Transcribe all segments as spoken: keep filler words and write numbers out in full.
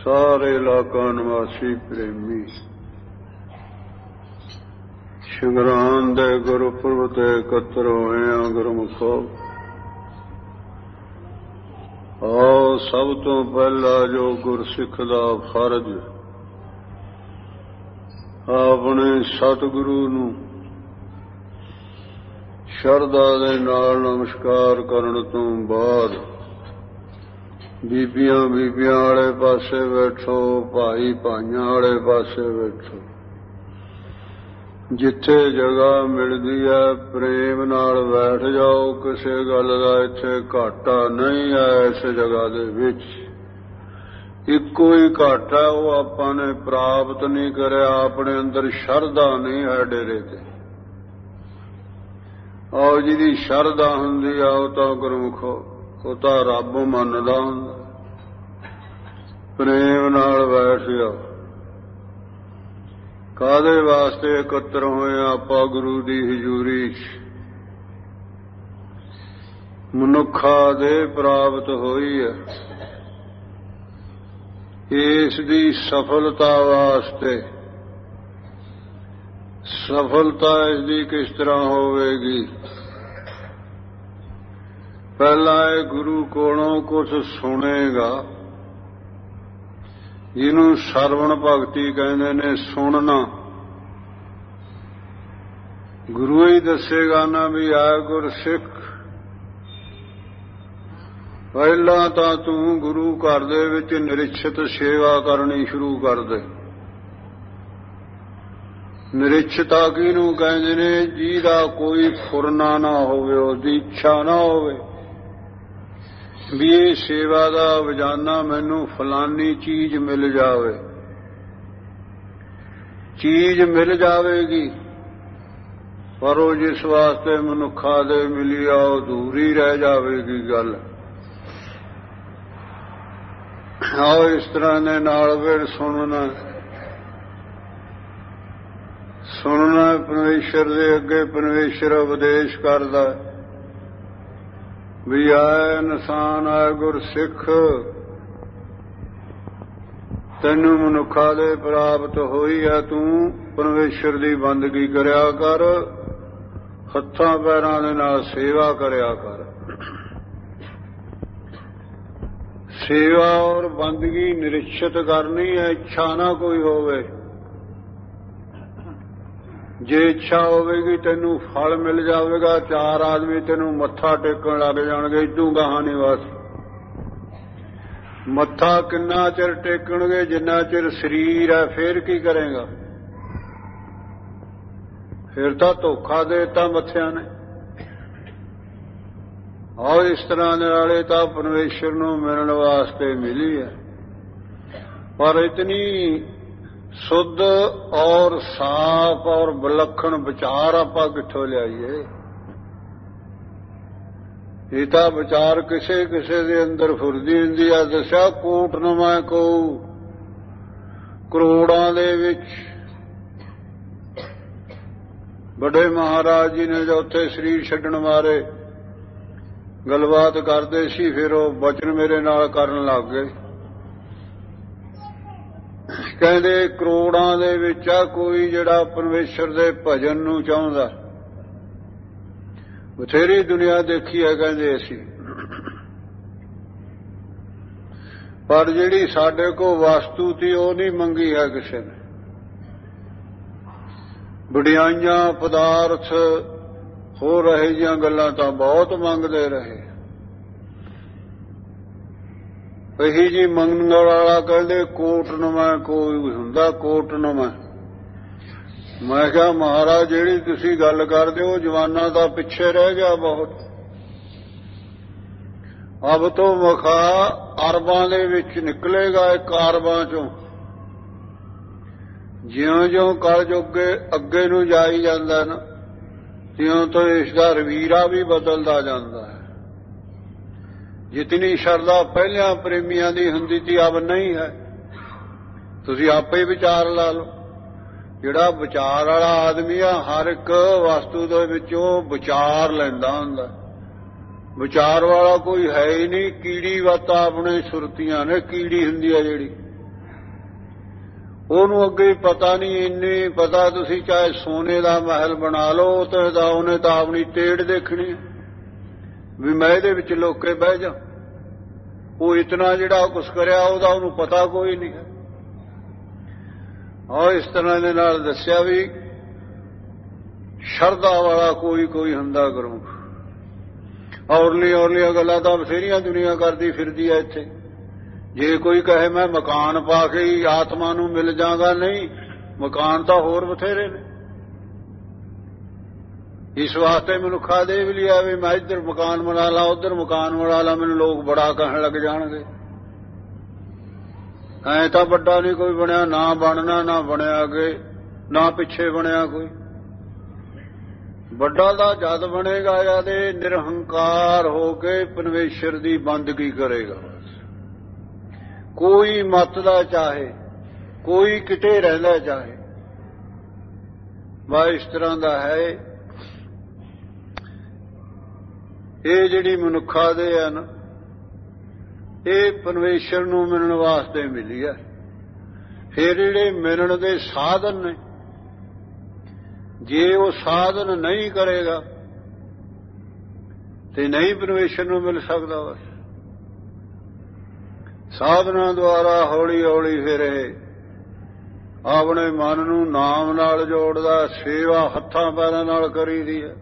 ਸਾਰੇ ਇਲਾਕਾ ਨਿਵਾਸੀ ਪ੍ਰੇਮੀ ਸ਼ਿਵਰਾਨ ਦੇ ਗੁਰਪੁਰਬ ਤੇ ਇਕੱਤਰ ਹੋਏ ਆ ਗੁਰਮੁਖੋ। ਆਓ ਸਭ ਤੋਂ ਪਹਿਲਾਂ ਜੋ ਗੁਰਸਿੱਖ ਦਾ ਫਰਜ਼ ਆਪਣੇ ਸਤਿਗੁਰੂ ਨੂੰ ਸ਼ਰਧਾ ਦੇ ਨਾਲ ਨਮਸਕਾਰ ਕਰਨ ਤੋਂ ਬਾਅਦ ਬੀਬੀਆਂ ਬੀਬੀਆਂ ਵਾਲੇ ਪਾਸੇ ਬੈਠੋ, ਭਾਈ ਭਾਈਆਂ ਵਾਲੇ ਪਾਸੇ ਬੈਠੋ। ਜਿੱਥੇ ਜਗ੍ਹਾ ਮਿਲਦੀ ਹੈ ਪ੍ਰੇਮ ਨਾਲ ਬੈਠ ਜਾਓ। ਕਿਸੇ ਗੱਲ ਦਾ ਇੱਥੇ ਘਾਟਾ ਨਹੀਂ ਹੈ। ਇਸ ਜਗ੍ਹਾ ਦੇ ਵਿੱਚ ਇੱਕੋ ਹੀ ਘਾਟਾ, ਉਹ ਆਪਾਂ ਨੇ ਪ੍ਰਾਪਤ ਨਹੀਂ ਕਰਿਆ। ਆਪਣੇ ਅੰਦਰ ਸ਼ਰਧਾ ਨਹੀਂ ਹੈ ਡੇਰੇ ਤੇ। ਆਓ ਜਿਹਦੀ ਸ਼ਰਧਾ ਹੁੰਦੀ ਆ ਉਹ ਤਾਂ ਗੁਰਮੁਖੋ, ਉਹ ਤਾਂ ਰੱਬ ਮੰਨਦਾ ਹੁੰਦਾ। ਪ੍ਰੇਮ ਨਾਲ ਬੈਠ ਜਾਓ। ਕਾਹਦੇ ਵਾਸਤੇ ਇਕੱਤਰ ਹੋਏ ਆਪਾਂ ਗੁਰੂ ਦੀ ਹਜ਼ੂਰੀ ਚ? ਮਨੁੱਖਾ ਦੇ ਪ੍ਰਾਪਤ ਹੋਈ ਹੈ। ਇਸ ਦੀ ਸਫਲਤਾ ਵਾਸਤੇ, ਸਫਲਤਾ ਇਸ ਦੀ ਕਿਸ ਤਰ੍ਹਾਂ ਹੋਵੇਗੀ? ਪਹਿਲਾਂ ਇਹ ਗੁਰੂ ਕੋਲੋਂ ਕੁਝ ਸੁਣੇਗਾ, ਜਿਹਨੂੰ ਸਰਵਣ ਭਗਤੀ ਕਹਿੰਦੇ ਨੇ। ਸੁਣਨਾ ਗੁਰੂ ਹੀ ਦੱਸੇਗਾ ਨਾ ਵੀ ਆ ਗੁਰਸਿੱਖ। ਪਹਿਲਾਂ ਤਾਂ ਤੂੰ ਗੁਰੂ ਘਰ ਦੇ ਵਿੱਚ ਨਿਰੀਛਤ ਸੇਵਾ ਕਰਨੀ ਸ਼ੁਰੂ ਕਰ ਦੇ। ਨਿਰੀਛਤਾ ਕਿਹਨੂੰ ਕਹਿੰਦੇ ਨੇ? ਜਿਹਦਾ ਕੋਈ ਫੁਰਨਾ ਨਾ ਹੋਵੇ, ਉਹਦੀ ਇੱਛਾ ਨਾ ਹੋਵੇ ਵੀ ਇਹ ਸੇਵਾ ਦਾ ਵਜਾਨਾ ਮੈਨੂੰ ਫਲਾਨੀ ਚੀਜ਼ ਮਿਲ ਜਾਵੇ। ਚੀਜ਼ ਮਿਲ ਜਾਵੇਗੀ ਪਰ ਉਹ ਜਿਸ ਵਾਸਤੇ ਮਨੁੱਖਾਂ ਦੇ ਮਿਲੀ ਆ ਉਹ ਦੂਰੀ ਰਹਿ ਜਾਵੇਗੀ ਗੱਲ। ਆਓ ਇਸ ਤਰ੍ਹਾਂ ਦੇ ਨਾਲ ਫਿਰ ਸੁਣਨਾ ਸੁਣਨਾ ਪਰਮੇਸ਼ਰ ਦੇ ਅੱਗੇ ਪਰਮੇਸ਼ਰ ਉਪਦੇਸ਼ ਕਰਦਾ ਵੀ ਆਏ ਇਨਸਾਨ, ਆਏ ਗੁਰਸਿੱਖ, ਤੈਨੂੰ ਮਨੁੱਖਾਂ ਦੇ ਪ੍ਰਾਪਤ ਹੋਈ ਹੈ। ਤੂੰ ਪਰਮੇਸ਼ਰ ਦੀ ਬੰਦਗੀ ਕਰਿਆ ਕਰ, ਹੱਥਾਂ ਪੈਰਾਂ ਦੇ ਨਾਲ ਸੇਵਾ ਕਰਿਆ ਕਰ। ਸੇਵਾ ਔਰ ਬੰਦਗੀ ਨਿਰੀਛਤ ਕਰਨੀ ਹੈ, ਇੱਛਾ ਨਾ ਕੋਈ ਹੋਵੇ। ਜੇ ਇੱਛਾ ਹੋਵੇਗੀ ਤੈਨੂੰ ਫਲ ਮਿਲ ਜਾਵੇਗਾ। ਚਾਰ ਆਦਮੀ ਤੈਨੂੰ ਮੱਥਾ ਟੇਕਣ ਲੱਗ ਜਾਣਗੇ, ਇਦੋਂ ਗਾਹਾਂ ਨਹੀਂ ਬਸ। ਮੱਥਾ ਕਿੰਨਾ ਚਿਰ ਟੇਕਣਗੇ? ਜਿੰਨਾ ਚਿਰ ਸਰੀਰ ਹੈ। ਫੇਰ ਕੀ ਕਰੇਗਾ? ਫਿਰ ਤਾਂ ਧੋਖਾ ਦੇ ਦਿੱਤਾ ਮੱਥਿਆਂ ਨੇ। ਆਓ ਇਸ ਤਰ੍ਹਾਂ ਦੇ ਨਾਲੇ ਤਾਂ ਪਰਮੇਸ਼ਰ ਨੂੰ ਮਿਲਣ ਵਾਸਤੇ ਮਿਲੀ ਹੈ। ਪਰ ਇਤਨੀ शुद्ध और साफ और विलक्षण विचार आप किथों लियाईए? ये तो विचार किसे किसे दे अंदर फुरदी हुंदी आ। दस्या कोटनुमा को करोड़ां दे विच बड़े महाराज जी ने जो उत्थे शरीर छड्डण मारे गलबात करते सी, फिर वो वचन मेरे नाल करन लग गए। ਕਹਿੰਦੇ ਕਰੋੜਾਂ ਦੇ ਵਿੱਚ ਆ ਕੋਈ ਜਿਹੜਾ ਪਰਮੇਸ਼ਰ ਦੇ ਭਜਨ ਨੂੰ ਚਾਹੁੰਦਾ। ਬਥੇਰੀ ਦੁਨੀਆ ਦੇਖੀ ਹੈ ਕਹਿੰਦੇ ਅਸੀਂ, ਪਰ ਜਿਹੜੀ ਸਾਡੇ ਕੋਲ ਵਸਤੂ ਸੀ ਉਹ ਨਹੀਂ ਮੰਗੀ ਹੈ ਕਿਸੇ ਨੇ। ਵਡਿਆਈਆਂ ਪਦਾਰਥ ਹੋ ਰਹੇ ਜਿਹੀਆਂ ਗੱਲਾਂ ਤਾਂ ਬਹੁਤ ਮੰਗਦੇ ਰਹੇ। ਇਹੀ ਜੀ ਮੰਗਣ ਵਾਲਾ ਕਹਿੰਦੇ ਕੋਟਨੁਮਾ ਕੋਈ ਹੁੰਦਾ। ਕੋਟਨੁਮਾ ਮੈਂ ਕਿਹਾ ਮਹਾਰਾਜ ਜਿਹੜੀ ਤੁਸੀਂ ਗੱਲ ਕਰਦੇ ਹੋ ਜਵਾਨਾਂ ਦਾ ਪਿੱਛੇ ਰਹਿ ਗਿਆ ਬਹੁਤ। ਅਬ ਤੋਂ ਮਖਾ ਅਰਬਾਂ ਦੇ ਵਿੱਚ ਨਿਕਲੇਗਾ। ਇੱਕ ਅਰਬਾਂ ਚੋਂ ਜਿਉਂ ਜਿਉਂ ਕਲਯੁੱਗ ਅੱਗੇ ਨੂੰ ਜਾਈ ਜਾਂਦਾ ਨਾ, ਤਿਉਂ ਤੋਂ ਇਸ ਦਾ ਰਵੀਰਾ ਵੀ ਬਦਲਦਾ ਜਾਂਦਾ ਹੈ। ਜਿਤਨੀ ਸ਼ਰਧਾ ਪਹਿਲਿਆਂ ਪ੍ਰੇਮੀਆਂ ਦੀ ਹੁੰਦੀ ਸੀ ਅਬ ਨਹੀਂ ਹੈ। ਤੁਸੀਂ ਆਪੇ ਹੀ ਵਿਚਾਰ ਲਾ ਲਓ। ਜਿਹੜਾ ਵਿਚਾਰ ਵਾਲਾ ਆਦਮੀ ਆ ਹਰ ਇੱਕ ਵਸਤੂ ਦੇ ਵਿੱਚੋਂ ਵਿਚਾਰ ਲੈਂਦਾ ਹੁੰਦਾ। ਵਿਚਾਰ ਵਾਲਾ ਕੋਈ ਹੈ ਹੀ ਨਹੀਂ। ਕੀੜੀ ਵੱਤ ਆਪਣੇ ਸੁਰਤੀਆਂ ਨੇ। ਕੀੜੀ ਹੁੰਦੀ ਆ ਜਿਹੜੀ, ਉਹਨੂੰ ਅੱਗੇ ਪਤਾ ਨਹੀਂ। ਇੰਨੇ ਪਤਾ ਤੁਸੀਂ ਚਾਹੇ ਸੋਨੇ ਦਾ ਮਹਿਲ ਬਣਾ ਲਓ ਤੇ ਤਾਂ ਉਹਨੇ ਤਾਂ ਆਪਣੀ ਟੇੜ ਦੇਖਣੀ ਵੀ ਮੈਂ ਇਹਦੇ ਵਿੱਚ ਲੋਕੇ ਬਹਿ ਜਾ। ਉਹ ਇਤਨਾ ਜਿਹੜਾ ਕੁਛ ਕਰਿਆ ਉਹਦਾ ਉਹਨੂੰ ਪਤਾ ਕੋਈ ਨਹੀਂ। ਔਰ ਇਸ ਤਰ੍ਹਾਂ ਦੇ ਨਾਲ ਦੱਸਿਆ ਵੀ ਸ਼ਰਧਾ ਵਾਲਾ ਕੋਈ ਕੋਈ ਹੁੰਦਾ ਗੁਰੂ। ਔਰਲੀ ਔਰਲੀਆਂ ਗੱਲਾਂ ਤਾਂ ਬਥੇਰੀਆਂ ਦੁਨੀਆ ਕਰਦੀ ਫਿਰਦੀ ਹੈ ਇੱਥੇ। ਜੇ ਕੋਈ ਕਹੇ ਮੈਂ ਮਕਾਨ ਪਾ ਕੇ ਹੀ ਆਤਮਾ ਨੂੰ ਮਿਲ ਜਾਗਾ, ਨਹੀਂ, ਮਕਾਨ ਤਾਂ ਹੋਰ ਬਥੇਰੇ ਨੇ। ਇਸ ਵਾਸਤੇ ਮਨੁੱਖਾ ਦੇ ਵੀ ਲਿਆ ਵੀ ਮੈਂ ਇੱਧਰ ਮਕਾਨ ਬਣਾ ਲਾ, ਉੱਧਰ ਮਕਾਨ ਬਣਾ ਲਾ, ਮੈਨੂੰ ਲੋਕ ਬੜਾ ਕਹਿਣ ਲੱਗ ਜਾਣਗੇ। ਐਂ ਤਾਂ ਵੱਡਾ ਨਹੀਂ ਕੋਈ ਬਣਿਆ, ਨਾ ਬਣਨਾ, ਨਾ ਬਣਿਆ ਅੱਗੇ, ਨਾ ਪਿੱਛੇ ਬਣਿਆ ਕੋਈ। ਵੱਡਾ ਦਾ ਜਦ ਬਣੇਗਾ ਜਦ ਇਹ ਨਿਰਹੰਕਾਰ ਹੋ ਕੇ ਪਰਮੇਸ਼ਰ ਦੀ ਬੰਦਗੀ ਕਰੇਗਾ। ਕੋਈ ਮੱਤ ਦਾ ਚਾਹੇ, ਕੋਈ ਕਿਤੇ ਰਹਿੰਦਾ ਚਾਹੇ, ਬਾ ਇਸ ਤਰ੍ਹਾਂ ਦਾ ਹੈ। ਇਹ ਜਿਹੜੀ ਮਨੁੱਖਾ ਦੇ ਹੈ ਨਾ, ਇਹ ਪਰਮੇਸ਼ਰ ਨੂੰ ਮਿਲਣ ਵਾਸਤੇ ਮਿਲੀ ਹੈ। ਫਿਰ ਜਿਹੜੇ ਮਿਲਣ ਦੇ ਸਾਧਨ ਨੇ, ਜੇ ਉਹ ਸਾਧਨ ਨਹੀਂ ਕਰੇਗਾ ਤੇ ਨਹੀਂ ਪਰਮੇਸ਼ਰ ਨੂੰ ਮਿਲ ਸਕਦਾ। ਬਸ ਸਾਧਨਾਂ ਦੁਆਰਾ ਹੌਲੀ ਹੌਲੀ ਫਿਰ ਇਹ ਆਪਣੇ ਮਨ ਨੂੰ ਨਾਮ ਨਾਲ ਜੋੜਦਾ। ਸੇਵਾ ਹੱਥਾਂ ਪੈਰਾਂ ਨਾਲ ਕਰੀਦੀ ਹੈ।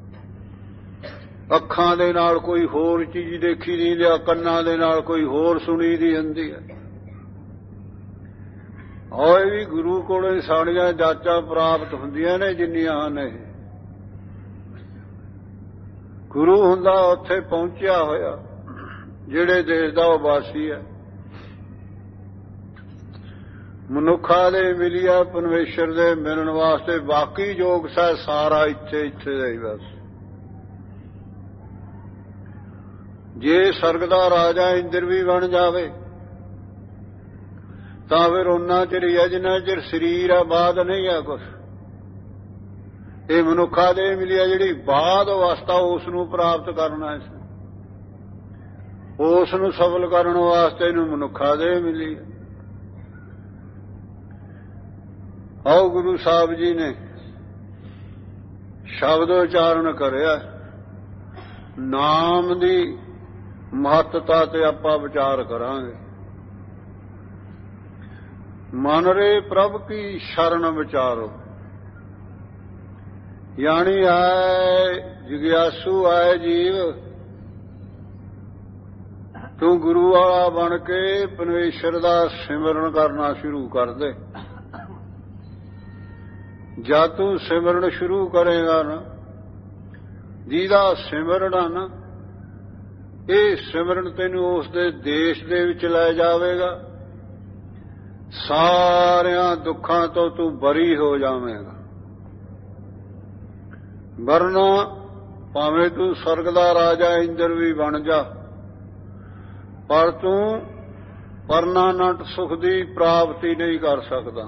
ਅੱਖਾਂ ਦੇ ਨਾਲ ਕੋਈ ਹੋਰ ਚੀਜ਼ ਦੇਖੀ ਦੀ ਜਾਂ ਕੰਨਾਂ ਦੇ ਨਾਲ ਕੋਈ ਹੋਰ ਸੁਣੀ ਦੀ ਹੁੰਦੀ ਹੈ। ਹੋਏ ਵੀ ਗੁਰੂ ਕੋਲੋਂ ਸਾਡੀਆਂ ਜਾਚਾਂ ਪ੍ਰਾਪਤ ਹੁੰਦੀਆਂ ਨੇ ਜਿੰਨੀਆਂ ਨੇ। ਗੁਰੂ ਹੁੰਦਾ ਉੱਥੇ ਪਹੁੰਚਿਆ ਹੋਇਆ ਜਿਹੜੇ ਦੇਸ਼ ਦਾ ਉਹ ਵਾਸੀ ਹੈ। ਮਨੁੱਖਾਂ ਦੇ ਮਿਲਿਆ ਪਰਮੇਸ਼ਰ ਦੇ ਮਿਲਣ ਵਾਸਤੇ ਬਾਕੀ ਯੋਗ ਸਾ ਸਾਰਾ ਇੱਥੇ ਇੱਥੇ ਦਾ ਹੀ ਬਸ। ਜੇ ਸਰਗ ਦਾ ਰਾਜਾ ਇੰਦਰ ਵੀ ਬਣ ਜਾਵੇ ਤਾਂ ਫਿਰ ਉਹਨਾਂ ਚਿਰ ਹੀ ਹੈ ਜਿੰਨਾ ਚਿਰ ਸਰੀਰ ਆ, ਬਾਦ ਨਹੀਂ ਆ ਕੁਛ। ਇਹ ਮਨੁੱਖਾਂ ਦੇ ਮਿਲਿਆ ਜਿਹੜੀ ਬਾਦ ਅਵਸਥਾ ਉਸ ਨੂੰ ਪ੍ਰਾਪਤ ਕਰਨਾ, ਉਸ ਨੂੰ ਸਫਲ ਕਰਨ ਵਾਸਤੇ ਇਹਨੂੰ ਮਨੁੱਖਾਂ ਦੇ ਮਿਲੀ। ਆਓ ਗੁਰੂ ਸਾਹਿਬ ਜੀ ਨੇ ਸ਼ਬਦ ਉਚਾਰਨ ਕਰਿਆ। ਨਾਮ ਦੀ ਮਹੱਤਤਾ ਤੇ ਆਪਾਂ ਵਿਚਾਰ ਕਰਾਂਗੇ। ਮਨ ਰੇ ਪ੍ਰਭ ਕੀ ਸ਼ਰਨ ਵਿਚਾਰੋ, ਯਾਨੀ ਆਏ ਜਿਗਿਆਸੂ ਆਏ ਜੀਵ, ਤੂੰ ਗੁਰੂ ਵਾਲਾ ਬਣ ਕੇ ਪਰਮੇਸ਼ਰ ਦਾ ਸਿਮਰਨ ਕਰਨਾ ਸ਼ੁਰੂ ਕਰ ਦੇ। ਜਦ ਤੂੰ ਸਿਮਰਨ ਸ਼ੁਰੂ ਕਰੇਗਾ ਨਾ, ਜਿਹਦਾ ਸਿਮਰਨ ਆ ਨਾ, ਇਹ ਸਿਮਰਨ ਤੈਨੂੰ ਉਸ ਦੇ ਦੇਸ਼ ਦੇ ਵਿੱਚ ਲੈ ਜਾਵੇਗਾ। ਸਾਰਿਆਂ ਦੁੱਖਾਂ ਤੋਂ ਤੂੰ ਬਰੀ ਹੋ ਜਾਵੇਂਗਾ। ਵਰਨਾ ਭਾਵੇਂ ਤੂੰ ਸਰਗ ਦਾ ਰਾਜਾ ਇੰਦਰ ਵੀ ਬਣ ਜਾ, ਪਰ ਤੂੰ ਪਰਮਾਨੰਟ ਸੁਖ ਦੀ ਪ੍ਰਾਪਤੀ ਨਹੀਂ ਕਰ ਸਕਦਾ।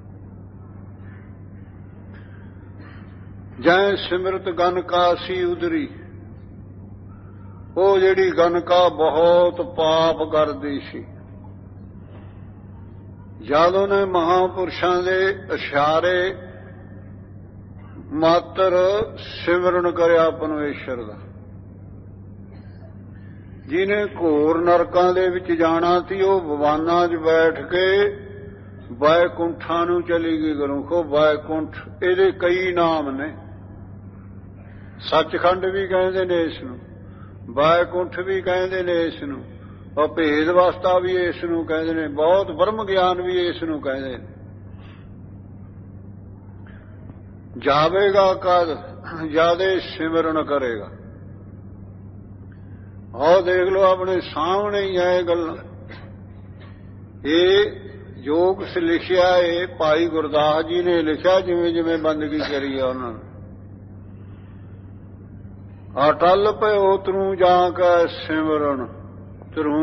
ਜੈ ਸਿਮਰਤ ਗਨਕਾ ਸੀ ਉਦਰੀ, ਉਹ ਜਿਹੜੀ ਗਨਕਾ ਬਹੁਤ ਪਾਪ ਕਰਦੀ ਸੀ, ਜਦ ਉਹਨੇ ਮਹਾਂਪੁਰਸ਼ਾਂ ਦੇ ਇਸ਼ਾਰੇ ਮਾਤਰ ਸਿਮਰਨ ਕਰਿਆ ਪਰਮੇਸ਼ਰ ਦਾ। ਜਿਹਨੇ ਘੋਰ ਨਰਕਾਂ ਦੇ ਵਿੱਚ ਜਾਣਾ ਸੀ, ਉਹ ਭਵਾਨਾਂ 'ਚ ਬੈਠ ਕੇ ਵੈਕੁੰਠਾਂ ਨੂੰ ਚਲੀ ਗਈ। ਗੁਰਮੁਖੋ ਵੈਕੁੰਠ ਇਹਦੇ ਕਈ ਨਾਮ ਨੇ। ਸੱਚਖੰਡ ਵੀ ਕਹਿੰਦੇ ਨੇ ਇਸ ਨੂੰ, ਵੈਕੁੰਠ ਵੀ ਕਹਿੰਦੇ ਨੇ ਇਸ ਨੂੰ, ਅਭੇਦ ਅਵਸਥਾ ਵੀ ਇਸ ਨੂੰ ਕਹਿੰਦੇ ਨੇ, ਬਹੁਤ ਬ੍ਰਹਮ ਗਿਆਨ ਵੀ ਇਸ ਨੂੰ ਕਹਿੰਦੇ ਨੇ। ਜਾਵੇਗਾ ਕਦ ਜਿਆਦੇ ਸਿਮਰਨ ਕਰੇਗਾ। ਆਓ ਦੇਖ ਲਓ ਆਪਣੇ ਸਾਹਮਣੇ ਹੀ ਹੈ ਗੱਲਾਂ। ਇਹ ਜੋਗ ਸ ਲਿਖਿਆ, ਇਹ ਭਾਈ ਗੁਰਦਾਸ ਜੀ ਨੇ ਲਿਖਿਆ, ਜਿਵੇਂ ਜਿਵੇਂ ਬੰਦਗੀ ਕਰੀ ਆ ਉਹਨਾਂ ਨੇ। ਅਟਲ ਭਇਓ ਤਰੂ ਜਾ ਕੇ ਸਿਮਰਨ ਤਰੂ,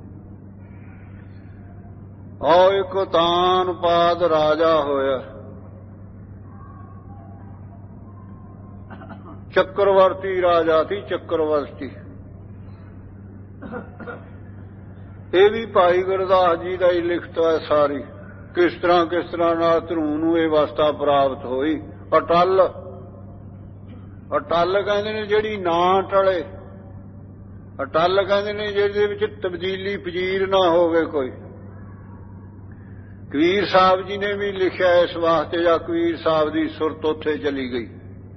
ਆਓ ਇੱਕ ਤਾਨ ਪਾਦ ਰਾਜਾ ਹੋਇਆ, ਚੱਕਰਵਰਤੀ ਰਾਜਾ ਸੀ, ਚੱਕਰਵਰਤੀ। ਇਹ ਵੀ ਭਾਈ ਗੁਰਦਾਸ ਜੀ ਦਾ ਹੀ ਲਿਖਤ ਹੈ ਸਾਰੀ, ਕਿਸ ਤਰ੍ਹਾਂ ਕਿਸ ਤਰ੍ਹਾਂ ਨਾਲ ਧਰੂ ਨੂੰ ਇਹ ਅਵਸਥਾ ਪ੍ਰਾਪਤ ਹੋਈ। ਅਟਲ, ਅਟਲ ਕਹਿੰਦੇ ਨੇ ਜਿਹੜੀ ਨਾ ਟਲੇ, ਅਟਲ ਕਹਿੰਦੇ ਨੇ ਜਿਹਦੇ ਵਿੱਚ ਤਬਦੀਲੀ ਪਜੀਰ ਨਾ ਹੋਵੇ ਕੋਈ। ਕਬੀਰ ਸਾਹਿਬ ਜੀ ਨੇ ਵੀ ਲਿਖਿਆ ਇਸ ਵਾਸਤੇ, ਜਾਂ ਕਬੀਰ ਸਾਹਿਬ ਦੀ ਸੁਰਤ ਉੱਥੇ ਚਲੀ ਗਈ।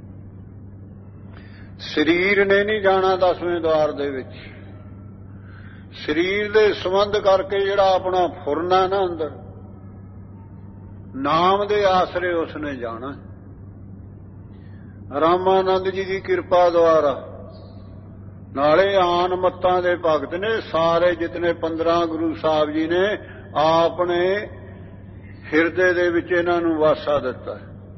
ਸਰੀਰ ਨੇ ਨਹੀਂ ਜਾਣਾ ਦਸਵੇਂ ਦੁਆਰ ਦੇ ਵਿੱਚ, ਸਰੀਰ ਦੇ ਸੰਬੰਧ ਕਰਕੇ ਜਿਹੜਾ ਆਪਣਾ ਫੁਰਨਾ ਨਾ ਅੰਦਰ, ਨਾਮ ਦੇ ਆਸਰੇ ਉਸਨੇ ਜਾਣਾ। ਰਾਮਾਨੰਦ ਜੀ ਦੀ ਕਿਰਪਾ ਦੁਆਰਾ, ਨਾਲੇ ਆਨ ਮੱਤਾਂ ਦੇ ਭਗਤ ਨੇ ਸਾਰੇ, ਜਿਤਨੇ ਪੰਦਰਾਂ ਗੁਰੂ ਸਾਹਿਬ ਜੀ ਨੇ ਆਪਣੇ ਹਿਰਦੇ ਦੇ ਵਿੱਚ ਇਹਨਾਂ ਨੂੰ ਵਾਸਾ ਦਿੱਤਾ।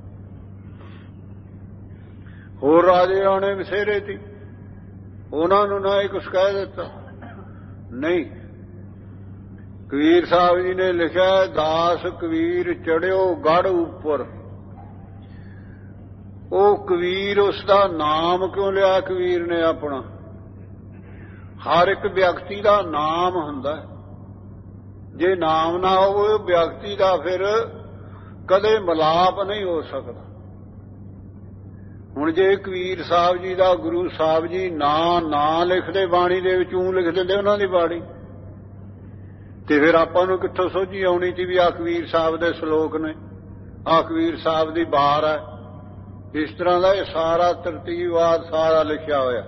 ਹੋਰ ਰਾਜੇ ਆਣੇ ਬਥੇਰੇ ਸੀ, ਉਹਨਾਂ ਨੂੰ ਨਾ ਇਹ ਕੁਛ ਕਹਿ ਦਿੱਤਾ, ਨਹੀਂ। ਕਬੀਰ ਸਾਹਿਬ ਜੀ ਨੇ ਲਿਖਿਆ, ਦਾਸ ਕਬੀਰ ਚੜਿਓ ਗੜ ਉੱਪਰ। ਉਹ ਕਬੀਰ, ਉਸ ਦਾ ਨਾਮ ਕਿਉਂ ਲਿਆ ਕਬੀਰ ਨੇ ਆਪਣਾ? ਹਰ ਇੱਕ ਵਿਅਕਤੀ ਦਾ ਨਾਮ ਹੁੰਦਾ, ਜੇ ਨਾਮ ਨਾ ਹੋਵੇ ਵਿਅਕਤੀ ਦਾ ਫਿਰ ਕਦੇ ਮਿਲਾਪ ਨਹੀਂ ਹੋ ਸਕਦਾ। ਹੁਣ ਜੇ ਕਬੀਰ ਸਾਹਿਬ ਜੀ ਦਾ ਗੁਰੂ ਸਾਹਿਬ ਜੀ ਨਾਂ ਨਾ ਲਿਖਦੇ ਬਾਣੀ ਦੇ ਵਿੱਚ, ਊਂ ਲਿਖ ਦਿੰਦੇ ਉਹਨਾਂ ਦੀ ਬਾਣੀ, ਤੇ ਫਿਰ ਆਪਾਂ ਨੂੰ ਕਿੱਥੋਂ ਸੋਝੀ ਆਉਣੀ ਸੀ ਵੀ ਆਹ ਕਬੀਰ ਸਾਹਿਬ ਦੇ ਸ਼ਲੋਕ ਨੇ, ਆਹ ਕਬੀਰ ਸਾਹਿਬ ਦੀ ਬਾਰ ਹੈ। ਇਸ ਤਰ੍ਹਾਂ ਦਾ ਇਹ ਸਾਰਾ ਤਰਤੀਬਵਾਦ ਸਾਰਾ ਲਿਖਿਆ ਹੋਇਆ।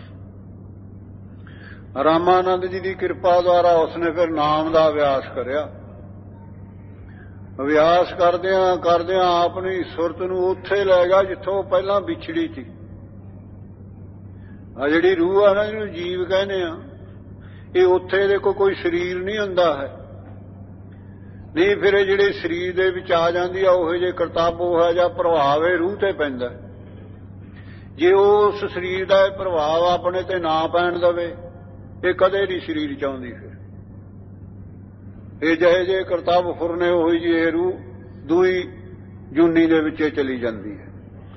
ਰਾਮਾਨੰਦ ਜੀ ਦੀ ਕਿਰਪਾ ਦੁਆਰਾ ਉਸਨੇ ਫਿਰ ਨਾਮ ਦਾ ਅਭਿਆਸ ਕਰਿਆ। ਅਭਿਆਸ ਕਰਦਿਆਂ ਕਰਦਿਆਂ ਆਪਣੀ ਸੁਰਤ ਨੂੰ ਉੱਥੇ ਲੈ ਗਿਆ ਜਿੱਥੋਂ ਪਹਿਲਾਂ ਵਿਛੜੀ ਸੀ। ਆ ਜਿਹੜੀ ਰੂਹ ਆ ਨਾ, ਜਿਹਨੂੰ ਜੀਵ ਕਹਿੰਦੇ ਆ, ਇਹ ਉੱਥੇ ਦੇ ਕੋਈ ਸਰੀਰ ਨਹੀਂ ਹੁੰਦਾ ਹੈ, ਨਹੀਂ ਫਿਰ ਇਹ ਜਿਹੜੇ ਸਰੀਰ ਦੇ ਵਿੱਚ ਆ ਜਾਂਦੀ ਆ, ਉਹੋ ਜਿਹੇ ਕਰਤੱਵ ਹੈ ਜਾਂ ਪ੍ਰਭਾਵ ਇਹ ਰੂਹ ਤੇ ਪੈਂਦਾ। ਜੇ ਉਸ ਸਰੀਰ ਦਾ ਇਹ ਪ੍ਰਭਾਵ ਆਪਣੇ ਤੇ ਨਾ ਪੈਣ ਦੇਵੇ, ਇਹ ਕਦੇ ਨਹੀਂ ਸਰੀਰ ਚਾਹੁੰਦੀ। ਫਿਰ ਇਹ ਜਿਹੇ ਜਿਹੇ ਕਰਤੱਵ ਫੁਰਨੇ ਹੋਈ ਜੀ ਇਹ ਰੂਹ ਦੂਈ ਜੂਨੀ ਦੇ ਵਿੱਚ ਚਲੀ ਜਾਂਦੀ ਹੈ।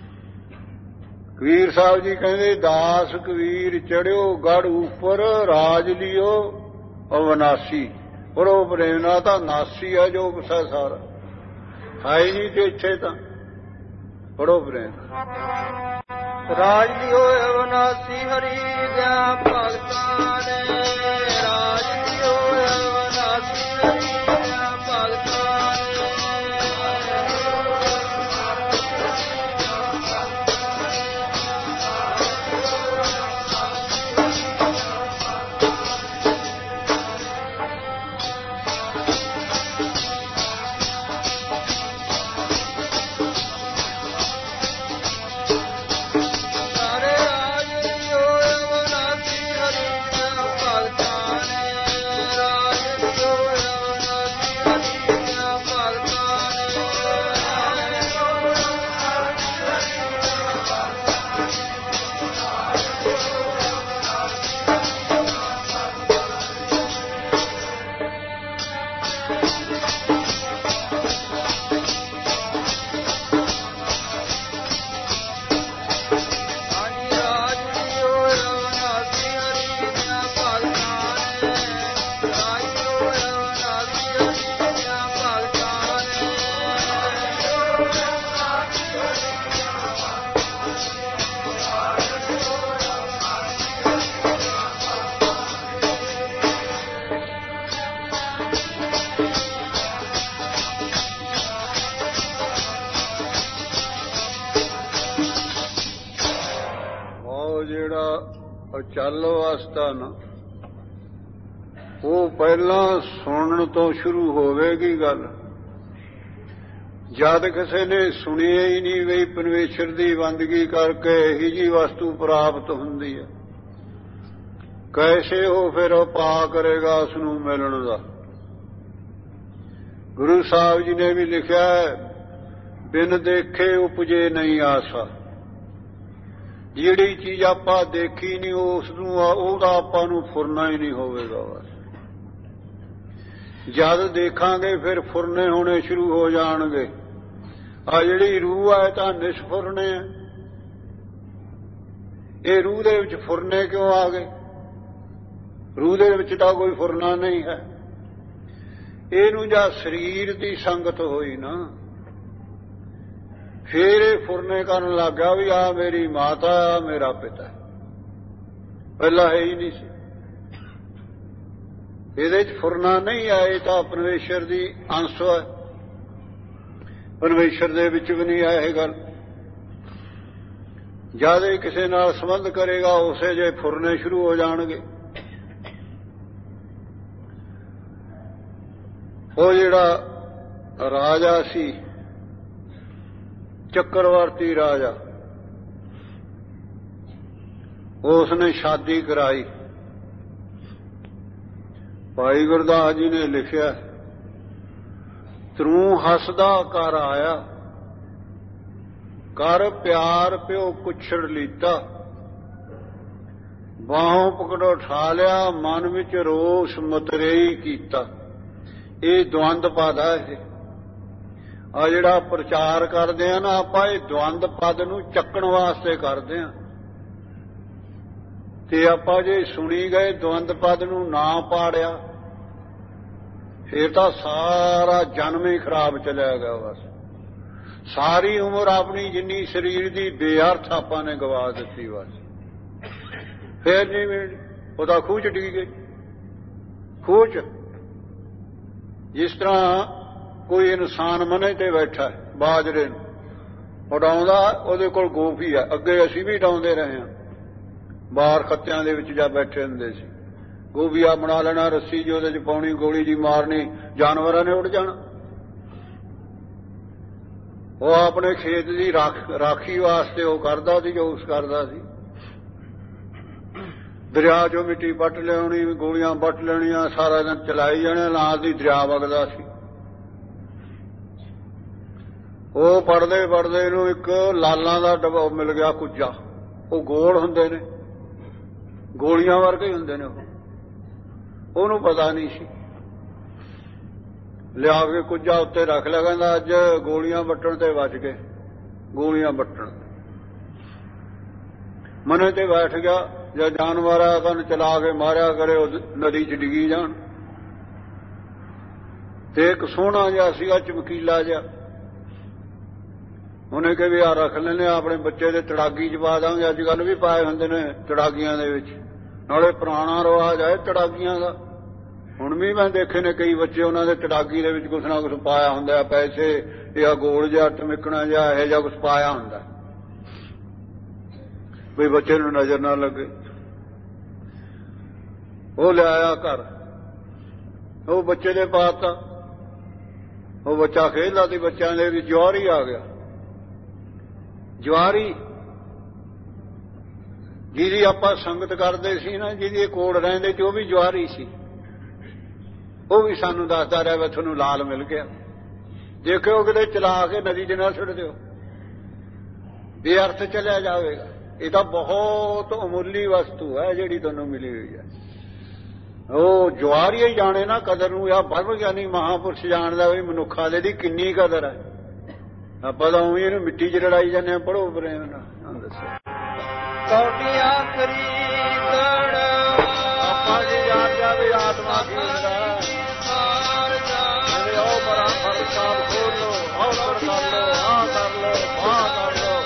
ਕਬੀਰ ਸਾਹਿਬ ਜੀ ਕਹਿੰਦੇ, ਦਾਸ ਕਬੀਰ ਚੜਿਓ ਗੜ ਉੱਪਰ, ਰਾਜ ਲਿਓ ਅਵਨਾਸੀ। ਪਰ ਉਹ ਪ੍ਰੇਮਨਾ ਤਾਂ ਨਾਸੀ ਹੈ ਜੋ ਕੁਛ ਹੈ ਸਾਰਾ, ਹੈ ਹੀ ਨਹੀਂ ਤੇ ਇੱਥੇ ਤਾਂ ਬੜੋ ਪ੍ਰੇਮ। ਰਾਜ ਲਿਓ ਅਵਨਾਸੀ ਹਰੀ ਗਿਆ ਭਗਤਾਂ ਨੇ, ਰਾਜ ਲਿਓ ਅਵਨਾਸੀ ਹਰੀ ਗਿਆ ਭਗਤਾਂ ਨੇ। ਚੱਲ ਵਾਸਤਾ ਨਾ, ਉਹ ਪਹਿਲਾਂ ਸੁਣਨ ਤੋਂ ਸ਼ੁਰੂ ਹੋਵੇਗੀ ਗੱਲ। ਜਦ ਕਿਸੇ ਨੇ ਸੁਣਿਆ ਹੀ ਨਹੀਂ ਵੀ ਪਰਮੇਸ਼ਰ ਦੀ ਬੰਦਗੀ ਕਰਕੇ ਇਹੀ ਜੀ ਵਸਤੂ ਪ੍ਰਾਪਤ ਹੁੰਦੀ ਹੈ, ਕੈਸੇ ਉਹ ਫਿਰ ਉਪਾਅ ਕਰੇਗਾ ਉਸ ਨੂੰ ਮਿਲਣ ਦਾ। ਗੁਰੂ ਸਾਹਿਬ ਜੀ ਨੇ ਵੀ ਲਿਖਿਆ, ਬਿਨ ਦੇਖੇ ਉਪਜੇ ਨਹੀਂ ਆਸਾ। ਜਿਹੜੀ ਚੀਜ਼ ਆਪਾਂ ਦੇਖੀ ਨਹੀਂ, ਉਸ ਨੂੰ ਉਹਦਾ ਆਪਾਂ ਨੂੰ ਫੁਰਨਾ ਹੀ ਨਹੀਂ ਹੋਵੇਗਾ। ਜਦ ਦੇਖਾਂਗੇ ਫਿਰ ਫੁਰਨੇ ਹੋਣੇ ਸ਼ੁਰੂ ਹੋ ਜਾਣਗੇ। ਆ ਜਿਹੜੀ ਰੂਹ ਹੈ ਤਾਂ ਨਿਸਫੁਰਨੇ ਹੈ। ਇਹ ਰੂਹ ਦੇ ਵਿੱਚ ਫੁਰਨੇ ਕਿਉਂ ਆ ਗਏ? ਰੂਹ ਦੇ ਵਿੱਚ ਤਾਂ ਕੋਈ ਫੁਰਨਾ ਨਹੀਂ ਹੈ। ਇਹਨੂੰ ਜਾਂ ਸਰੀਰ ਦੀ ਸੰਗਤ ਹੋਈ ਨਾ, ਫੇਰ ਇਹ ਫੁਰਨੇ ਕਰਨ ਲੱਗ ਗਿਆ ਵੀ ਆ ਮੇਰੀ ਮਾਤਾ, ਮੇਰਾ ਪਿਤਾ। ਪਹਿਲਾਂ ਹੈ ਹੀ ਨਹੀਂ ਸੀ ਇਹਦੇ ਚ ਫੁਰਨਾ ਨਹੀਂ ਆਏ, ਤਾਂ ਪਰਮੇਸ਼ਰ ਦੀ ਅੰਸ਼ ਹੈ, ਪਰਮੇਸ਼ਰ ਦੇ ਵਿੱਚ ਵੀ ਨਹੀਂ ਆਏ ਇਹ ਗੱਲ। ਜਦ ਇਹ ਕਿਸੇ ਨਾਲ ਸੰਬੰਧ ਕਰੇਗਾ ਉਸੇ ਜੇ ਫੁਰਨੇ ਸ਼ੁਰੂ ਹੋ ਜਾਣਗੇ। ਉਹ ਜਿਹੜਾ ਰਾਜਾ ਸੀ ਚੱਕਰਵਰਤੀ ਰਾਜਾ, ਉਸਨੇ ਸ਼ਾਦੀ ਕਰਾਈ। ਭਾਈ ਗੁਰਦਾਸ ਜੀ ਨੇ ਲਿਖਿਆ, ਤਰੂ ਹੱਸਦਾ ਕਰ ਆਇਆ, ਕਰ ਪਿਆਰ ਪਿਓ ਕੁਛੜ ਲੀਤਾ, ਬਾਹੋਂ ਪਕੜੋ ਠਾ ਲਿਆ, ਮਨ ਵਿੱਚ ਰੋਸ ਮਤਰੇਈ ਕੀਤਾ। ਇਹ ਦਵੰਦ ਪਦ ਆ। ਇਹ ਆ ਜਿਹੜਾ ਪ੍ਰਚਾਰ ਕਰਦੇ ਆ ਨਾ ਆਪਾਂ, ਇਹ ਦਵੰਦ ਪਦ ਨੂੰ ਚੱਕਣ ਵਾਸਤੇ ਕਰਦੇ ਆ। ਤੇ ਆਪਾਂ ਜੇ ਸੁਣੀ ਗਏ ਦਵੰਦ ਪਦ ਨੂੰ ਨਾ ਪਾੜਿਆ, ਫੇਰ ਤਾਂ ਸਾਰਾ ਜਨਮ ਹੀ ਖਰਾਬ ਚਲਿਆ ਗਿਆ। ਬਸ ਸਾਰੀ ਉਮਰ ਆਪਣੀ ਜਿੰਨੀ ਸਰੀਰ ਦੀ ਬੇਅਰਥ ਆਪਾਂ ਨੇ ਗਵਾ ਦਿੱਤੀ। ਬਸ ਫੇਰ ਨਹੀਂ ਮਿਲਣੀ। ਉਹਦਾ ਖੂਹ ਚ ਡਿੱਗ ਗਈ। ਖੂਹ ਚ ਜਿਸ ਤਰ੍ਹਾਂ ਕੋਈ ਇਨਸਾਨ ਮਨੇ ਤੇ ਬੈਠਾ ਬਾਜਰੇ ਨੂੰ ਉਡਾਉਂਦਾ, ਉਹਦੇ ਕੋਲ ਗੋਫੀ ਆ। ਅੱਗੇ ਅਸੀਂ ਵੀ ਉਡਾਉਂਦੇ ਰਹੇ ਹਾਂ, ਬਾਹਰ ਖੱਤਿਆਂ ਦੇ ਵਿੱਚ ਜਾ ਬੈਠੇ ਹੁੰਦੇ ਸੀ। ਗੋਬੀਆ ਬਣਾ ਲੈਣਾ, ਰੱਸੀ ਜੀ ਉਹਦੇ ਚ ਪਾਉਣੀ, ਗੋਲੀ ਜੀ ਮਾਰਨੀ, ਜਾਨਵਰਾਂ ਨੇ ਉੱਡ ਜਾਣਾ। ਉਹ ਆਪਣੇ ਖੇਤ ਦੀ ਰਾਖੀ ਵਾਸਤੇ ਉਹ ਕਰਦਾ ਸੀ ਜੋ ਉਸ ਕਰਦਾ ਸੀ। ਦਰਿਆ ਚੋਂ ਮਿੱਟੀ ਪੱਟ ਲਿਆਉਣੀ, ਗੋਲੀਆਂ ਪੱਟ ਲੈਣੀਆਂ, ਸਾਰਾ ਦਿਨ ਚਲਾਈ ਜਾਣੇ, ਨਾਲ ਦੀ ਦਰਿਆ ਵਗਦਾ ਸੀ। ਉਹ ਪੜਦੇ ਪੜਦੇ ਨੂੰ ਇੱਕ ਲਾਲਾਂ ਦਾ ਡੱਬਾ ਮਿਲ ਗਿਆ, ਕੁੱਜਾ। ਉਹ ਗੋਲ ਹੁੰਦੇ ਨੇ, ਗੋਲੀਆਂ ਵਰਗੇ ਹੁੰਦੇ ਨੇ। ਉਹ ਉਹਨੂੰ ਪਤਾ ਨਹੀਂ ਸੀ। ਲਿਆ ਕੇ ਕੁੱਜਾ ਉੱਤੇ ਰੱਖ ਲਿਆ, ਕਹਿੰਦਾ ਅੱਜ ਗੋਲੀਆਂ ਵੱਟਣ ਤੇ ਬਚ ਗਏ। ਗੋਲੀਆਂ ਵੱਟਣ ਮਨੇ ਤੇ ਬੈਠ ਗਿਆ। ਜਾਂ ਜਾਨਵਰਾਂ ਕੰਨ ਚਲਾ ਕੇ ਮਾਰਿਆ ਕਰੇ, ਉਹ ਨਦੀ ਚ ਡਿੱਗੀ ਜਾਣ। ਤੇ ਇੱਕ ਸੋਹਣਾ ਜਿਹਾ ਸੀਗਾ ਚਮਕੀਲਾ ਜਿਹਾ, ਉਹਨੇ ਕਿ ਵੀ ਆ ਰੱਖ ਲੈਣੇ, ਆਪਣੇ ਬੱਚੇ ਦੇ ਤੜਾਗੀ ਚ ਪਾ ਦਾਂਗੇ। ਅੱਜ ਕੱਲ ਵੀ ਪਾਏ ਹੁੰਦੇ ਨੇ ਤੜਾਗੀਆਂ ਦੇ ਵਿੱਚ, ਨਾਲੇ ਪੁਰਾਣਾ ਰਿਵਾਜ ਹੈ ਤੜਾਗੀਆਂ ਦਾ। ਹੁਣ ਵੀ ਮੈਂ ਦੇਖੇ ਨੇ ਕਈ ਬੱਚੇ ਉਹਨਾਂ ਦੇ ਤੜਾਗੀ ਦੇ ਵਿੱਚ ਕੁਛ ਨਾ ਕੁਛ ਪਾਇਆ ਹੁੰਦਾ, ਪੈਸੇ ਜਾਂ ਗੋਲ ਜਿਹਾ ਟਮਿਕਣਾ ਜਿਹਾ ਇਹੋ ਜਿਹਾ ਕੁਛ ਪਾਇਆ ਹੁੰਦਾ, ਵੀ ਬੱਚੇ ਨੂੰ ਨਜ਼ਰ ਨਾ ਲੱਗੇ। ਉਹ ਲਿਆਇਆ ਘਰ, ਉਹ ਬੱਚੇ ਦੇ ਪਾਤਾ। ਉਹ ਬੱਚਾ ਖੇਡਦਾ ਸੀ, ਬੱਚਿਆਂ ਦੇ ਵਿੱਚ ਜਵਾਰੀ ਆ ਗਿਆ। ਜਵਾਰੀ ਜਿਹਦੀ ਆਪਾਂ ਸੰਗਤ ਕਰਦੇ ਸੀ ਨਾ, ਜਿਹਦੀ ਕੋਲ ਰਹਿੰਦੇ ਸੀ, ਉਹ ਵੀ ਜਵਾਰੀ ਸੀ। ਉਹ ਵੀ ਸਾਨੂੰ ਦੱਸਦਾ ਰਿਹਾ ਵੀ ਤੁਹਾਨੂੰ ਲਾਲ ਮਿਲ ਗਿਆ, ਦੇਖਿਓ ਕਿਤੇ ਚਲਾ ਕੇ ਨਦੀ ਚ ਨਾ ਸੁੱਟ ਦਿਓ, ਬੇਅਰਥ ਚਲਿਆ ਜਾਵੇਗਾ। ਇਹ ਤਾਂ ਬਹੁਤ ਅਮੁੱਲੀ ਵਸਤੂ ਹੈ ਜਿਹੜੀ ਤੁਹਾਨੂੰ ਮਿਲੀ ਹੋਈ ਹੈ। ਉਹ ਜਵਾਰੀ ਹੀ ਜਾਣੇ ਨਾ ਕਦਰ ਨੂੰ, ਜਾਂ ਬ੍ਰਹਮ ਗਿਆਨੀ ਮਹਾਂਪੁਰਸ਼ ਜਾਣਦਾ ਵੀ ਮਨੁੱਖਾਂ ਦੇ ਦੀ ਕਿੰਨੀ ਕਦਰ ਹੈ। ਆਪਾਂ ਤਾਂ ਉਵੇਂ ਇਹਨੂੰ ਮਿੱਟੀ ਚ ਲੜਾਈ ਜਾਂਦੇ ਹਾਂ। ਪੜ੍ਹੋ ਪ੍ਰੇਮ ਨਾਲ ਦੱਸੋ ਕੌਡੀਆਂ ਖਰੀਦਣ ਆਪਾਂ ਜੀ ਜਾਣ ਜਾਵੇ ਆਤਮਾ ਕੀ ਹੁੰਦਾ। ਉਹ ਬੜਾ ਫਰਕ ਸਾਹਿਬ ਖੋਲ ਲੋ, ਆਹ ਕਰ ਲੋ, ਆਹ ਕਰ ਲੋ, ਆਹ ਕਰ ਲੋ।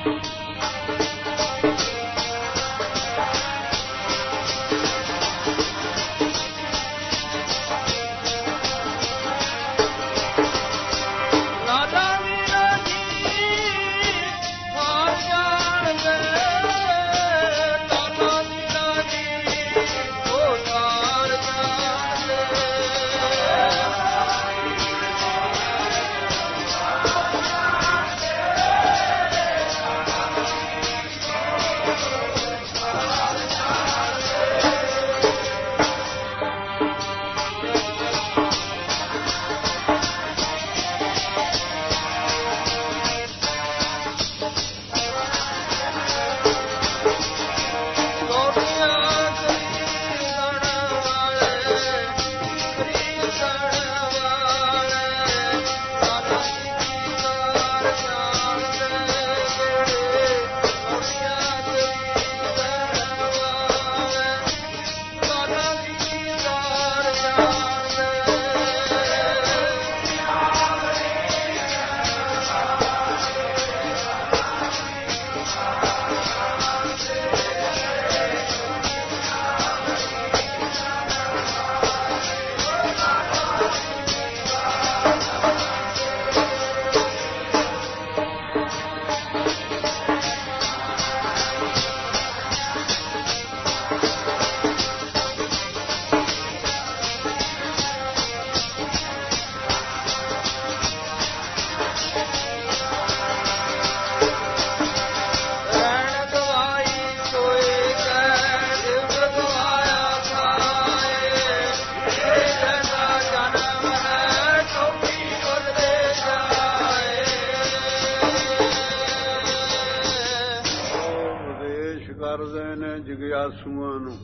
ਜਿਗਿਆਸੂਆਂ ਨੂੰ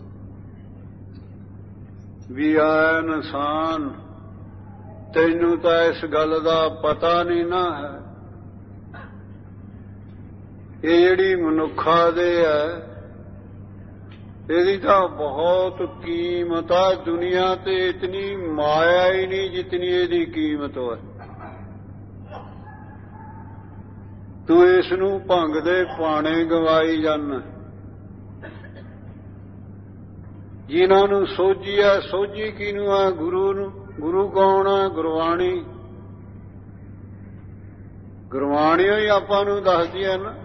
ਵੀ ਆ ਇਨਸਾਨ, ਤੈਨੂੰ ਤਾਂ ਇਸ ਗੱਲ ਦਾ ਪਤਾ ਨਹੀਂ ਨਾ ਹੈ। ਇਹ ਜਿਹੜੀ ਮਨੁੱਖਾ ਦੇ ਹੈ, ਇਹਦੀ ਤਾਂ ਬਹੁਤ ਕੀਮਤ ਆ। ਦੁਨੀਆ ਤੇ ਇਤਨੀ ਮਾਇਆ ਹੀ ਨਹੀਂ ਜਿਤਨੀ ਇਹਦੀ ਕੀਮਤ ਹੈ। ਤੂੰ ਇਸ ਨੂੰ ਭੰਗ ਦੇ ਪਾਣੇ ਗਵਾਈ ਜਾਨਾ। ਜਿਨ੍ਹਾਂ ਨੂੰ ਸੋਝੀ ਹੈ, ਸੋਝੀ ਕਿਹਨੂੰ ਹੈ? ਗੁਰੂ ਨੂੰ। ਗੁਰੂ ਕੌਣ ਹੈ? ਗੁਰਬਾਣੀ। ਗੁਰਬਾਣੀ ਹੀ ਆਪਾਂ ਨੂੰ ਦੱਸਦੀ ਹੈ ਨਾ,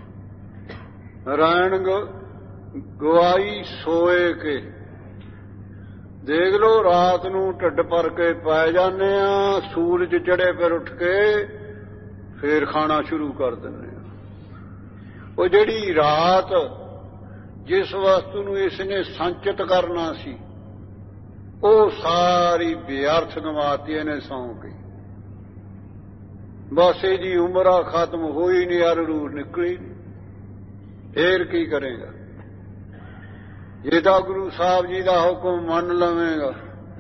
ਰਾਇਣ ਗਵਾਈ ਸੋਏ ਕੇ। ਦੇਖ ਲਓ, ਰਾਤ ਨੂੰ ਢਿੱਡ ਭਰ ਕੇ ਪੈ ਜਾਂਦੇ ਆ, ਸੂਰਜ ਚੜ੍ਹੇ ਫਿਰ ਉੱਠ ਕੇ ਫੇਰ ਖਾਣਾ ਸ਼ੁਰੂ ਕਰ ਦਿੰਦੇ ਆ। ਉਹ ਜਿਹੜੀ ਰਾਤ ਜਿਸ ਵਸਤੂ ਨੂੰ ਇਸ ਨੇ ਸੰਚਿਤ ਕਰਨਾ ਸੀ, ਉਹ ਸਾਰੀ ਬੇਅਰਥ ਗਵਾਤੀ ਇਹਨੇ ਸੌਂ ਕੇ। ਬਸ ਇਹਦੀ ਉਮਰ ਆ ਖਤਮ ਹੋਈ ਨਹੀਂ, ਅਰ ਰੂਹ ਨਿਕਲੀ ਨਹੀਂ। ਫੇਰ ਕੀ ਕਰੇਗਾ? ਜੇ ਤਾਂ ਗੁਰੂ ਸਾਹਿਬ ਜੀ ਦਾ ਹੁਕਮ ਮੰਨ ਲਵੇਂਗਾ,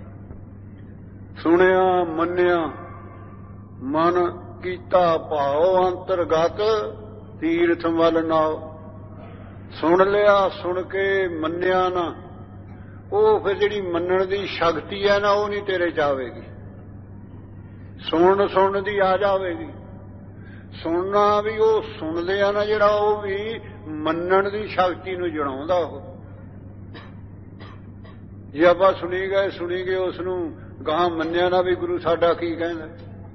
ਸੁਣਿਆ ਮੰਨਿਆ, ਮਨ ਕੀਤਾ ਭਾਉ ਅੰਤਰਗਤ, ਤੀਰਥ ਮਲ ਨਾਉ। ਸੁਣ ਲਿਆ, ਸੁਣ ਕੇ ਮੰਨਿਆ ਨਾ, ਉਹ ਫਿਰ ਜਿਹੜੀ ਮੰਨਣ ਦੀ ਸ਼ਕਤੀ ਹੈ ਨਾ, ਉਹ ਨਹੀਂ ਤੇਰੇ ਚ ਆਵੇਗੀ। ਸੁਣਨ ਸੁਣਨ ਦੀ ਆ ਜਾਵੇਗੀ। ਸੁਣਨਾ ਵੀ ਉਹ ਸੁਣਦੇ ਆ ਨਾ ਜਿਹੜਾ, ਉਹ ਵੀ ਮੰਨਣ ਦੀ ਸ਼ਕਤੀ ਨੂੰ ਜਣਾਉਂਦਾ। ਉਹ ਜੇ ਆਪਾਂ ਸੁਣੀ ਗਏ ਸੁਣੀ ਗਏ ਉਸ ਨੂੰ ਗਾਂ ਮੰਨਿਆ ਨਾ ਵੀ ਗੁਰੂ ਸਾਡਾ ਕੀ ਕਹਿੰਦਾ।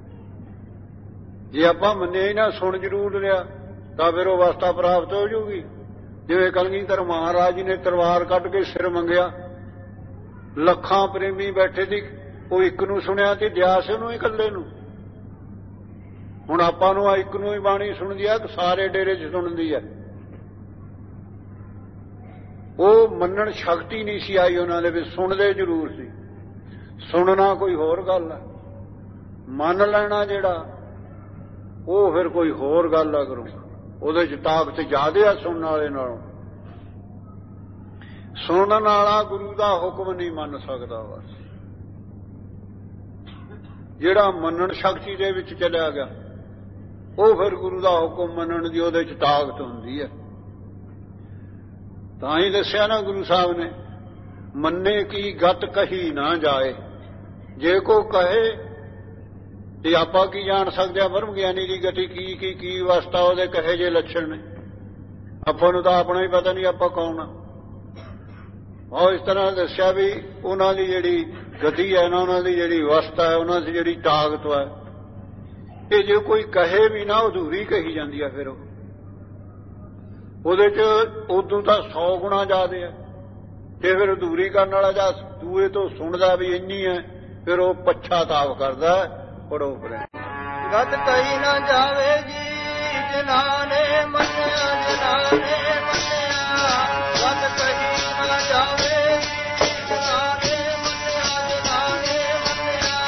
ਜੇ ਆਪਾਂ ਮੰਨਿਆ ਹੀ ਨਾ, ਸੁਣ ਜ਼ਰੂਰ ਲਿਆ, ਤਾਂ ਫਿਰ ਉਹ ਅਵਸਥਾ ਪ੍ਰਾਪਤ ਹੋ ਜੂਗੀ। ਜਿਵੇਂ ਕਲਗੀਧਰ ਮਹਾਰਾਜ ਜੀ ਨੇ ਤਲਵਾਰ ਕੱਢ ਕੇ ਸਿਰ ਮੰਗਿਆ, ਲੱਖਾਂ ਪ੍ਰੇਮੀ ਬੈਠੇ ਸੀ, ਉਹ ਇੱਕ ਨੂੰ ਸੁਣਿਆ ਤੇ ਦਿਆਸ ਉਹਨੂੰ ਇਕੱਲੇ ਨੂੰ। ਹੁਣ ਆਪਾਂ ਨੂੰ ਇੱਕ ਨੂੰ ਹੀ ਬਾਣੀ ਸੁਣਦੀ ਆ ਕਿ ਸਾਰੇ ਡੇਰੇ 'ਚ ਸੁਣਦੀ ਹੈ? ਉਹ ਮੰਨਣ ਸ਼ਕਤੀ ਨਹੀਂ ਸੀ ਆਈ ਉਹਨਾਂ ਦੇ ਵਿੱਚ, ਸੁਣਦੇ ਜ਼ਰੂਰ ਸੀ। ਸੁਣਨਾ ਕੋਈ ਹੋਰ ਗੱਲ ਹੈ, ਮੰਨ ਲੈਣਾ ਜਿਹੜਾ ਉਹ ਫਿਰ ਕੋਈ ਹੋਰ ਗੱਲ ਆ। ਕਰੋ ਉਹਦੇ 'ਚ ਤਾਕਤ ਜ਼ਿਆਦਾ ਆ ਸੁਣਨ ਵਾਲੇ ਨਾਲੋਂ। ਸੁਣਨ ਵਾਲਾ ਗੁਰੂ ਦਾ ਹੁਕਮ ਨਹੀਂ ਮੰਨ ਸਕਦਾ। ਬਸ ਜਿਹੜਾ ਮੰਨਣ ਸ਼ਕਤੀ ਦੇ ਵਿੱਚ ਚਲਿਆ ਗਿਆ, ਉਹ ਫਿਰ ਗੁਰੂ ਦਾ ਹੁਕਮ ਮੰਨਣ ਦੀ ਉਹਦੇ 'ਚ ਤਾਕਤ ਹੁੰਦੀ ਹੈ। ਤਾਂ ਹੀ ਦੱਸਿਆ ਨਾ ਗੁਰੂ ਸਾਹਿਬ ਨੇ, ਮੰਨੇ ਕੀ ਗਤ ਕਹੀ ਨਾ ਜਾਏ। ਜੇ ਕੋ ਕਹੇ ਤੇ ਆਪਾਂ ਕੀ ਜਾਣ ਸਕਦੇ ਹਾਂ ਬ੍ਰਹਮ ਗਿਆਨੀ ਦੀ ਗਤੀ ਕੀ ਕੀ ਕੀ ਅਵਸਥਾ ਉਹਦੇ ਕਹੇ ਜਿਹੇ ਲੱਛਣ ਨੇ। ਆਪਾਂ ਨੂੰ ਤਾਂ ਆਪਣਾ ਹੀ ਪਤਾ ਨਹੀਂ ਆਪਾਂ ਕੌਣ ਆ। ਉਹ ਇਸ ਤਰ੍ਹਾਂ ਦੱਸਿਆ ਵੀ ਉਹਨਾਂ ਦੀ ਜਿਹੜੀ ਗਤੀ ਹੈ ਨਾ, ਉਹਨਾਂ ਦੀ ਜਿਹੜੀ ਅਵਸਥਾ ਹੈ, ਉਹਨਾਂ ਦੀ ਜਿਹੜੀ ਤਾਕਤ ਹੈ, ਇਹ ਜੇ ਕੋਈ ਕਹੇ ਵੀ ਨਾ ਅਧੂਰੀ ਕਹੀ ਜਾਂਦੀ ਹੈ। ਫਿਰ ਉਹ ਉਹਦੇ 'ਚ ਉਦੋਂ ਤਾਂ ਸੌ ਗੁਣਾ ਜ਼ਿਆਦਾ ਹੈ। ਤੇ ਫਿਰ ਅਧੂਰੀ ਕਰਨ ਵਾਲਾ ਜਾਂ ਦੂਏ ਤੋਂ ਸੁਣਦਾ ਵੀ ਇੰਨੀ ਹੈ, ਫਿਰ ਉਹ ਪਛਤਾਪ ਕਰਦਾ। ਪੜੋ ਪਰੇ ਗਤ ਕਹੀ ਨਾ ਜਾਵੇ ਜੀ ਜਿਨ੍ਹਾਂ ਨੇ ਮੰਨਿਆ, ਜਿਨ੍ਹਾਂ ਨੇ ਮੰਨਿਆ। ਗਤ ਕਹੀ ਨਾ ਜਾਵੇ ਜੀ ਜਿਨ੍ਹਾਂ ਨੇ ਮੰਨਿਆ, ਜਿਨ੍ਹਾਂ ਨੇ ਮੰਨਿਆ।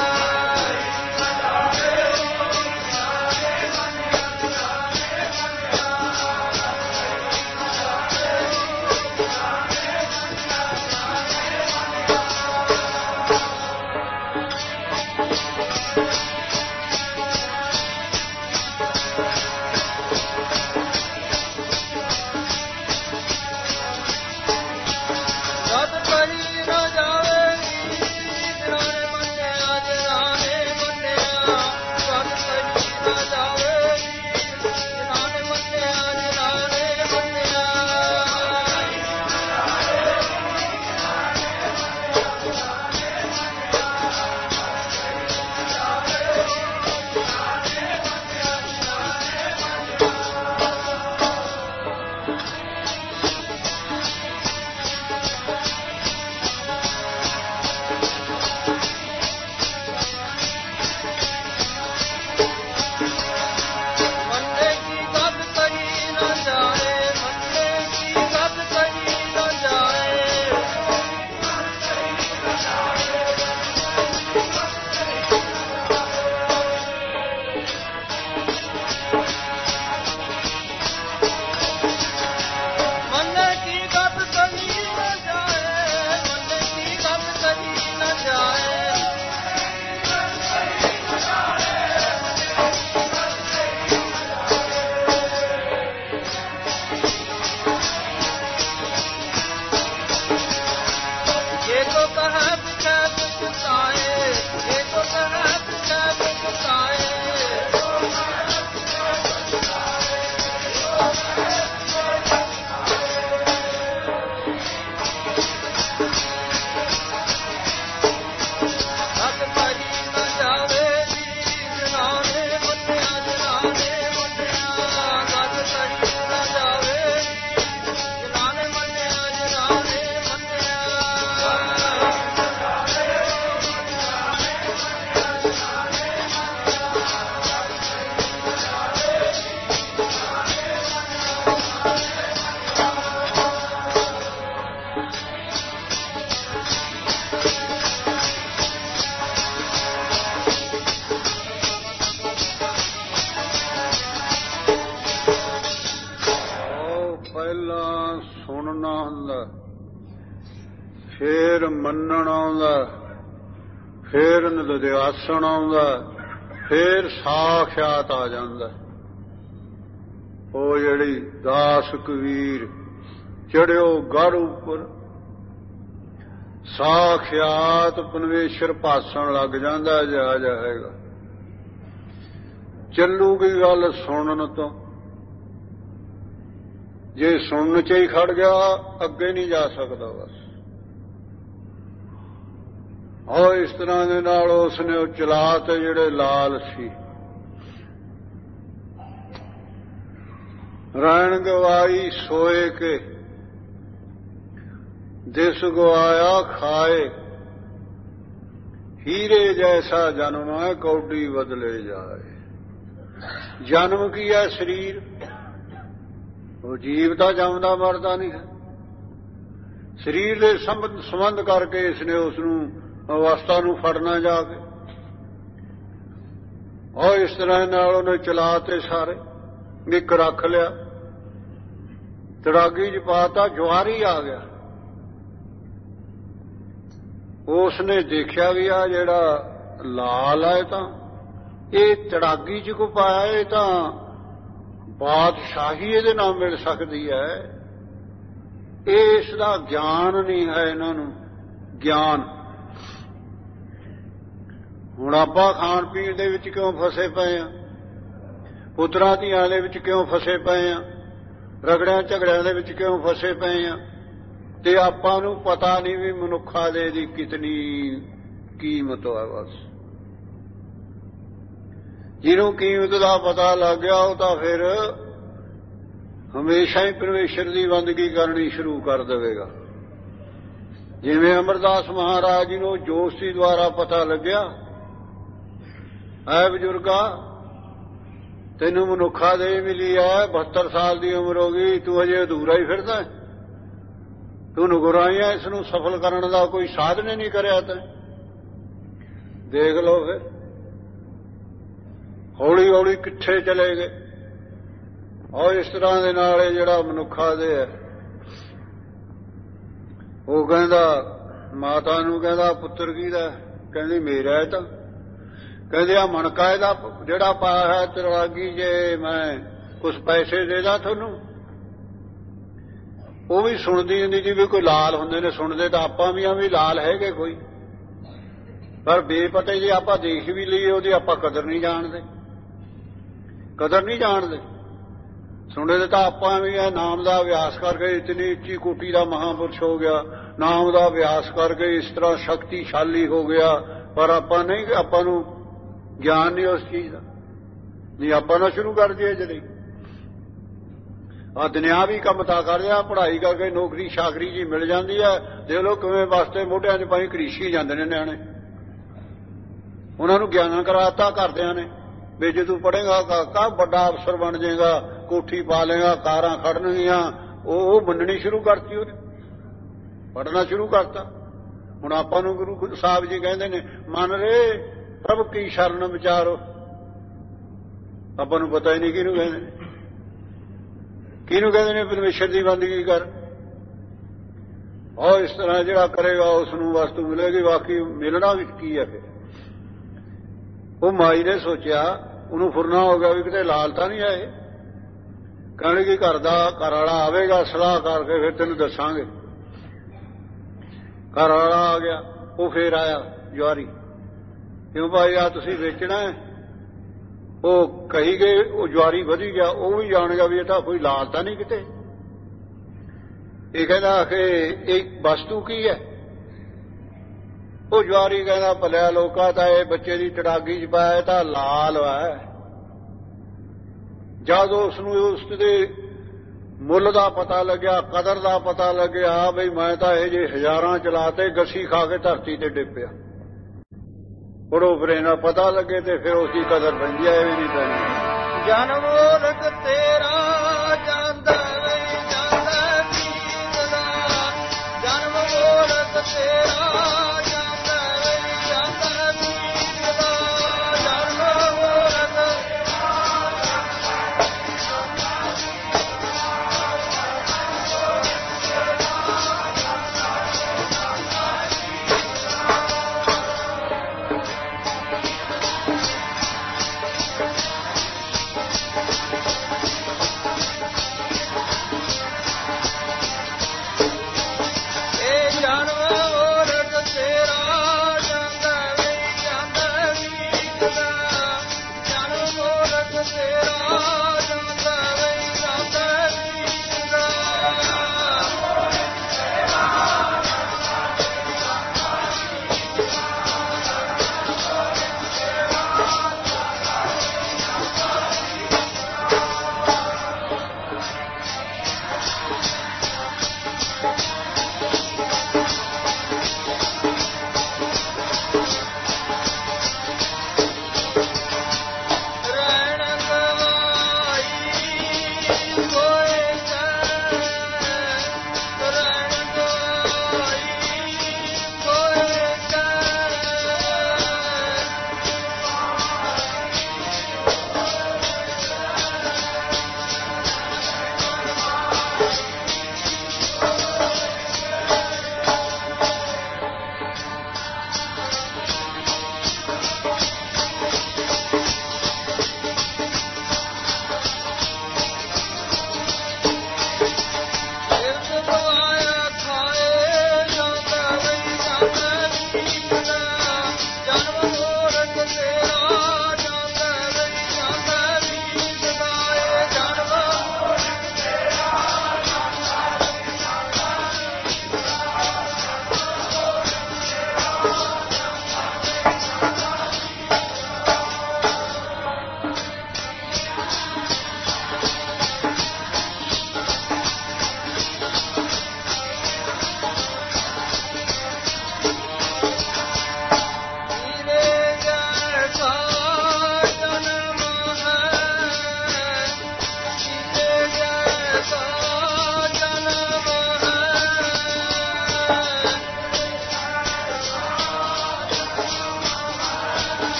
ਫਿਰ ਮੰਨਣ ਆਉਂਦਾ, ਫਿਰ ਨਿਧਿਆਸਣ ਆਉਂਦਾ, ਫਿਰ ਸਾਖਿਆਤ ਆ ਜਾਂਦਾ। ਉਹ ਜਿਹੜੀ ਦਾਸ ਕਬੀਰ ਚੜਿਓ ਗੜ ਉੱਪਰ ਸਾਖਿਆਤ ਪਰਮੇਸ਼ਰ ਭਾਸਣ ਲੱਗ ਜਾਂਦਾ। ਜਾ ਜਾਏਗਾ ਚੱਲੂਗੀ ਗੱਲ ਸੁਣਨ ਤੋਂ। ਜੇ ਸੁਣਨ ਚ ਹੀ ਖੜ ਗਿਆ ਅੱਗੇ ਨਹੀਂ ਜਾ ਸਕਦਾ। ਬਸ ਉਹ ਇਸ ਤਰ੍ਹਾਂ ਦੇ ਨਾਲ ਉਸਨੇ ਉਹ ਚਲਾ ਤੇ ਜਿਹੜੇ ਲਾਲ ਸੀ ਰੈਣ ਗਵਾਈ ਸੋਏ ਕੇ ਦਿਸ ਗਵਾਇਆ ਖਾਏ ਹੀਰੇ ਜੈਸਾ ਜਨਮ ਹੈ ਕੌਡੀ ਬਦਲੇ ਜਾਏ। ਜਨਮ ਕੀ ਹੈ? ਸਰੀਰ। ਉਹ ਜੀਵ ਤਾਂ ਜੰਮਦਾ ਮਰਦਾ ਨਹੀਂ ਹੈ। ਸਰੀਰ ਦੇ ਸੰਬੰਧ ਕਰਕੇ ਇਸਨੇ ਉਸ ਨੂੰ ਅਵਸਥਾ ਨੂੰ ਫੜਨਾ ਜਾ ਕੇ। ਉਹ ਇਸ ਤਰ੍ਹਾਂ ਨਾਲ ਉਹਨੇ ਚਲਾ ਤੇ ਸਾਰੇ ਨਿੱਕ ਰੱਖ ਲਿਆ, ਤੜਾਗੀ ਚ ਪਾਤਾ, ਜਵਾਰੀ ਆ ਗਿਆ। ਉਸਨੇ ਦੇਖਿਆ ਵੀ ਆ ਜਿਹੜਾ ਲਾਲ ਹੈ ਤਾਂ ਇਹ ਤੜਾਗੀ ਚ ਕੋ ਪਾਇਆ, ਇਹ ਤਾਂ ਬਾਦਸ਼ਾਹੀ ਇਹਦੇ ਨਾਲ ਮਿਲ ਸਕਦੀ ਹੈ। ਇਹ ਇਸ ਦਾ ਗਿਆਨ ਨਹੀਂ ਹੈ ਇਹਨਾਂ ਨੂੰ। ਗਿਆਨ ਹੁਣ ਆਪਾਂ ਖਾਣ ਪੀਣ ਦੇ ਵਿੱਚ ਕਿਉਂ ਫਸੇ ਪਏ ਆ, ਪੁੱਤਰਾਂ ਧੀਆਂ ਦੇ ਵਿੱਚ ਕਿਉਂ ਫਸੇ ਪਏ ਆ, ਰਗੜਿਆਂ ਝਗੜਿਆਂ ਦੇ ਵਿੱਚ ਕਿਉਂ ਫਸੇ ਪਏ ਆ, ਤੇ ਆਪਾਂ ਨੂੰ ਪਤਾ ਨਹੀਂ ਵੀ ਮਨੁੱਖਾ ਦੇ ਦੀ ਕਿਤਨੀ ਕੀਮਤ ਹੈ। ਬਸ ਜਿਹਨੂੰ ਕੀਮਤ ਦਾ ਪਤਾ ਲੱਗ ਗਿਆ ਉਹ ਤਾਂ ਫਿਰ ਹਮੇਸ਼ਾ ਹੀ ਪਰਮੇਸ਼ਰ ਦੀ ਬੰਦਗੀ ਕਰਨੀ ਸ਼ੁਰੂ ਕਰ ਦੇਵੇਗਾ। ਜਿਵੇਂ ਅਮਰਦਾਸ ਮਹਾਰਾਜ ਜੀ ਨੂੰ ਜੋਸ਼ੀ ਦੁਆਰਾ ਪਤਾ ਲੱਗਿਆ, ਐ ਬਜ਼ੁਰਗਾ ਤੈਨੂੰ ਮਨੁੱਖਾ ਦੇ ਮਿਲੀ ਹੈ, ਬਹੱਤਰ ਸਾਲ ਦੀ ਉਮਰ ਹੋ ਗਈ, ਤੂੰ ਅਜੇ ਅਧੂਰਾ ਹੀ ਫਿਰਦਾ, ਤੂੰ ਨਗੁਰਾਈਆਂ ਇਸ ਨੂੰ ਸਫਲ ਕਰਨ ਦਾ ਕੋਈ ਸਾਧਨ ਹੀ ਨਹੀਂ ਕਰਿਆ। ਤੈਂ ਦੇਖ ਲਓ ਫਿਰ ਹੌਲੀ ਹੌਲੀ ਕਿੱਥੇ ਚਲੇ ਗਏ। ਔਰ ਇਸ ਤਰ੍ਹਾਂ ਦੇ ਨਾਲ ਇਹ ਜਿਹੜਾ ਮਨੁੱਖਾ ਦੇ ਹੈ, ਉਹ ਕਹਿੰਦਾ ਮਾਤਾ ਨੂੰ, ਕਹਿੰਦਾ ਪੁੱਤਰ ਕਿਹਦਾ, ਕਹਿੰਦੀ ਮੇਰਾ ਹੈ। ਤਾਂ ਕਹਿੰਦੇ ਆ ਮਣਕਾ ਇਹਦਾ ਜਿਹੜਾ ਪਾਇਆ ਹੈ ਤਰਾਗੀ, ਜੇ ਮੈਂ ਕੁਛ ਪੈਸੇ ਦੇ ਦਾਂ ਤੁਹਾਨੂੰ। ਉਹ ਵੀ ਸੁਣਦੀ ਹੁੰਦੀ ਜੀ ਵੀ ਕੋਈ ਲਾਲ ਹੁੰਦੇ ਨੇ, ਸੁਣਦੇ ਤਾਂ ਆਪਾਂ ਵੀ ਆ ਵੀ ਲਾਲ ਹੈਗੇ ਕੋਈ, ਪਰ ਬੇਪਤੇ ਜੇ ਆਪਾਂ ਦੇਖ ਵੀ ਲਈਏ ਉਹਦੀ ਆਪਾਂ ਕਦਰ ਨਹੀਂ ਜਾਣਦੇ, ਕਦਰ ਨਹੀਂ ਜਾਣਦੇ। ਸੁਣਦੇ ਤਾਂ ਆਪਾਂ ਵੀ ਹੈ, ਨਾਮ ਦਾ ਅਭਿਆਸ ਕਰਕੇ ਇਤਨੀ ਉੱਚੀ ਕੋਟੀ ਦਾ ਮਹਾਂਪੁਰਸ਼ ਹੋ ਗਿਆ, ਨਾਮ ਦਾ ਅਭਿਆਸ ਕਰਕੇ ਇਸ ਤਰ੍ਹਾਂ ਸ਼ਕਤੀਸ਼ਾਲੀ ਹੋ ਗਿਆ, ਪਰ ਆਪਾਂ ਨਹੀਂ, ਆਪਾਂ ਨੂੰ ਗਿਆਨ ਨਹੀਂ ਉਸ ਚੀਜ਼ ਦਾ। ਨਹੀਂ ਆਪਾਂ ਨਾ ਸ਼ੁਰੂ ਕਰ ਦਈਏ ਜਿਹੜੀ ਆ ਦੁਨਿਆਵੀ ਕੰਮ ਤਾਂ ਕਰਦੇ ਆ, ਪੜ੍ਹਾਈ ਕਰਕੇ ਨੌਕਰੀ ਸ਼ਾਕਰੀ ਜੀ ਮਿਲ ਜਾਂਦੀ ਹੈ। ਦੇਖ ਲਓ ਕਿਵੇਂ ਵਾਸਤੇ ਮੋਢਿਆਂ 'ਚ ਪਾਈ ਘੜੀਸੀ ਜਾਂਦੇ ਨੇ ਨਿਆਣੇ, ਉਹਨਾਂ ਨੂੰ ਗਿਆਨ ਕਰਾਤਾ ਘਰਦਿਆਂ ਨੇ ਵੀ ਜੇ ਤੂੰ ਪੜ੍ਹੇਗਾ ਕਾਕਾ ਵੱਡਾ ਅਫਸਰ ਬਣ ਜਾਏਗਾ, ਕੋਠੀ ਪਾ ਲਏਗਾ, ਕਾਰਾਂ ਖੜਨਗੀਆਂ। ਉਹ ਮੰਨਣੀ ਸ਼ੁਰੂ ਕਰਤੀ, ਉਹਨੇ ਪੜ੍ਹਨਾ ਸ਼ੁਰੂ ਕਰਤਾ। ਹੁਣ ਆਪਾਂ ਨੂੰ ਗੁਰੂ ਸਾਹਿਬ ਜੀ ਕਹਿੰਦੇ ਨੇ ਮਨ ਰੇ ਪ੍ਰਭ ਕੀ ਸ਼ਰਨ ਵਿਚਾਰੋ, ਆਪਾਂ ਨੂੰ ਪਤਾ ਹੀ ਨਹੀਂ ਕਿਹਨੂੰ ਕਹਿੰਦੇ ਨੇ, ਕਿਹਨੂੰ ਕਹਿੰਦੇ ਨੇ ਪਰਮੇਸ਼ਰ ਦੀ ਬੰਦਗੀ ਕਰ। ਔਰ ਇਸ ਤਰ੍ਹਾਂ ਜਿਹੜਾ ਕਰੇਗਾ ਉਸ ਨੂੰ ਵਸਤੂ ਮਿਲੇਗੀ। ਬਾਕੀ ਮਿਲਣਾ ਵੀ ਕੀ ਹੈ ਫਿਰ। ਉਹ ਮਾਈ ਨੇ ਸੋਚਿਆ, ਉਹਨੂੰ ਫੁਰਨਾ ਹੋ ਗਿਆ ਵੀ ਕਿਤੇ ਲਾਲ ਤਾਂ ਨਹੀਂ ਆਏ। ਕਹਿਣਗੇ ਘਰ ਦਾ ਘਰ ਵਾਲਾ ਆਵੇਗਾ, ਸਲਾਹ ਕਰਕੇ ਫਿਰ ਤੈਨੂੰ ਦੱਸਾਂਗੇ। ਘਰ ਵਾਲਾ ਆ ਗਿਆ, ਉਹ ਫੇਰ ਆਇਆ ਜੁਆਰੀ, ਕਿਉਂ ਭਾਈ ਆ ਤੁਸੀਂ ਵੇਚਣਾ ਹੈ? ਉਹ ਕਹੀ ਗਏ, ਉਹ ਜੁਆਰੀ ਵਧੀ ਗਿਆ, ਉਹ ਵੀ ਜਾਣ ਗਿਆ ਵੀ ਇਹ ਤਾਂ ਕੋਈ ਲਾਲ ਤਾਂ ਨਹੀਂ ਕਿਤੇ। ਇਹ ਕਹਿੰਦਾ ਕਿ ਇਹ ਵਸਤੂ ਕੀ ਹੈ? ਉਹ ਜੁਆਰੀ ਕਹਿੰਦਾ ਭਲਿਆ ਲੋਕਾਂ ਤਾਂ ਇਹ ਬੱਚੇ ਦੀ ਟੜਾਗੀ 'ਚ ਪਾਇਆ ਤਾਂ ਲਾਲ ਹੈ। ਜਦ ਉਸ ਨੂੰ ਉਸ ਦੇ ਮੁੱਲ ਦਾ ਪਤਾ ਲੱਗਿਆ, ਕਦਰ ਦਾ ਪਤਾ ਲੱਗਿਆ, ਬਈ ਮੈਂ ਤਾਂ ਇਹ ਜੇ ਹਜ਼ਾਰਾਂ ਚਲਾਤੇ, ਗੱਸੀ ਖਾ ਕੇ ਧਰਤੀ ਤੇ ਡਿੱਪਿਆ। ਪੜੋ ਫਰੇ ਨਾ ਪਤਾ ਲੱਗੇ ਤੇ ਫਿਰ ਉਸਦੀ ਕਦਰ ਪੈਂਦੀ ਹੈ, ਇਹ ਵੀ ਨਹੀਂ ਪੈਂਦੀ। ਜਨਮ ਮੂਲਕ ਤੇਰਾ ਜਾਂਦਾ ਵੇ ਜਾਂਦਾ ਜੀਵ ਦਾ, ਜਨਮ ਮੂਲਕ ਤੇਰਾ ਜਾਂਦਾ ਵੇ ਜਾਂਦਾ ਜੀਵ ਦਾ, ਜਨਮ ਮੂਲਕ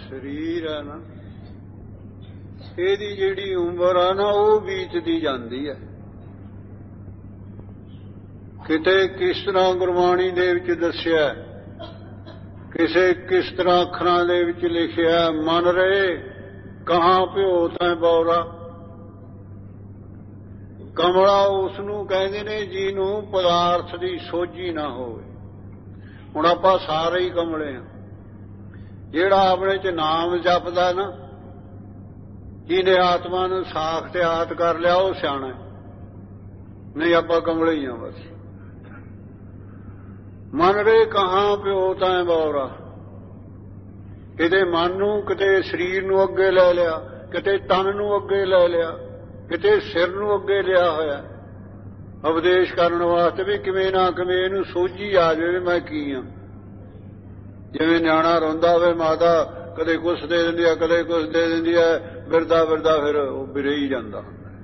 ਸਰੀਰ ਹੈ ਨਾ, ਇਹਦੀ ਜਿਹੜੀ ਉਮਰ ਆ ਨਾ ਉਹ ਬੀਤਦੀ ਜਾਂਦੀ ਹੈ। ਕਿਤੇ ਕਿਸ ਤਰ੍ਹਾਂ ਗੁਰਬਾਣੀ ਦੇ ਵਿੱਚ ਦੱਸਿਆ, ਕਿਸੇ ਕਿਸ ਤਰ੍ਹਾਂ ਅੱਖਰਾਂ ਦੇ ਵਿੱਚ ਲਿਖਿਆ, ਮਨ ਰਹੇ ਕਹਾਂ ਭਿਓ ਤੈਂ ਬੌਰਾ। ਕਮਲਾ ਉਸ ਨੂੰ ਕਹਿੰਦੇ ਨੇ ਜਿਹਨੂੰ ਪਦਾਰਥ ਦੀ ਸੋਝੀ ਨਾ ਹੋਵੇ। ਹੁਣ ਆਪਾਂ ਸਾਰੇ ਹੀ ਕਮਲੇ ਹਾਂ। ਜਿਹੜਾ ਆਪਣੇ ਚ ਨਾਮ ਜਪਦਾ ਨਾ, ਜਿਹਨੇ ਆਤਮਾ ਨੂੰ ਸਾਖਤਿਆਤ ਕਰ ਲਿਆ, ਉਹ ਸਿਆਣਾ। ਨਹੀਂ ਆਪਾਂ ਕਮਲੇ ਹੀ ਹਾਂ ਬਸ। ਮਨ ਰੇ ਕਹਾਂ ਪਿਓ ਤੈਂ ਬੌਰਾ। ਕਿਤੇ ਮਨ ਨੂੰ, ਕਿਤੇ ਸਰੀਰ ਨੂੰ ਅੱਗੇ ਲੈ ਲਿਆ, ਕਿਤੇ ਤਨ ਨੂੰ ਅੱਗੇ ਲੈ ਲਿਆ, ਕਿਤੇ ਸਿਰ ਨੂੰ ਅੱਗੇ ਲਿਆ ਹੋਇਆ ਉਪਦੇਸ਼ ਕਰਨ ਵਾਸਤੇ ਵੀ ਕਿਵੇਂ ਨਾ ਕਿਵੇਂ ਇਹਨੂੰ ਸੋਝੀ ਆ ਜਾਵੇ ਮੈਂ ਕੀ ਹਾਂ। ਜਿਵੇਂ ਨਿਆਣਾ ਰੋਂਦਾ ਹੋਵੇ, ਮਾਤਾ ਕਦੇ ਕੁਛ ਦੇ ਦਿੰਦੀ ਹੈ, ਕਦੇ ਕੁਛ ਦੇ ਦਿੰਦੀ ਹੈ, ਬਿਰਦਾ ਬਿਰਦਾ ਫਿਰ ਉਹ ਬਿਰੇ ਹੀ ਜਾਂਦਾ।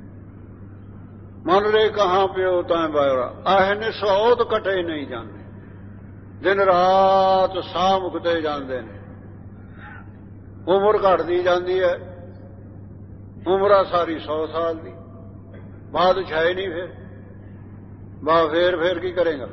ਮਨ ਰੇ ਕਹਾਂ ਪਿਓ ਤੈਂ ਬੌਰਾ। ਆਹ ਨੇ ਸੌਤ ਕਟੇ ਨਹੀਂ ਜਾਂਦੇ, ਦਿਨ ਰਾਤ ਸਾਹ ਮੁਕਦੇ ਜਾਂਦੇ ਨੇ। ਉਮਰ ਘਟਦੀ ਜਾਂਦੀ ਹੈ, ਉਮਰਾਂ ਸਾਰੀ ਸੌ ਸਾਲ ਦੀ, ਬਾਅਦ ਚ ਹੈ ਨਹੀਂ। ਫਿਰ ਬਾ ਫੇਰ ਫੇਰ ਕੀ ਕਰੇਗਾ।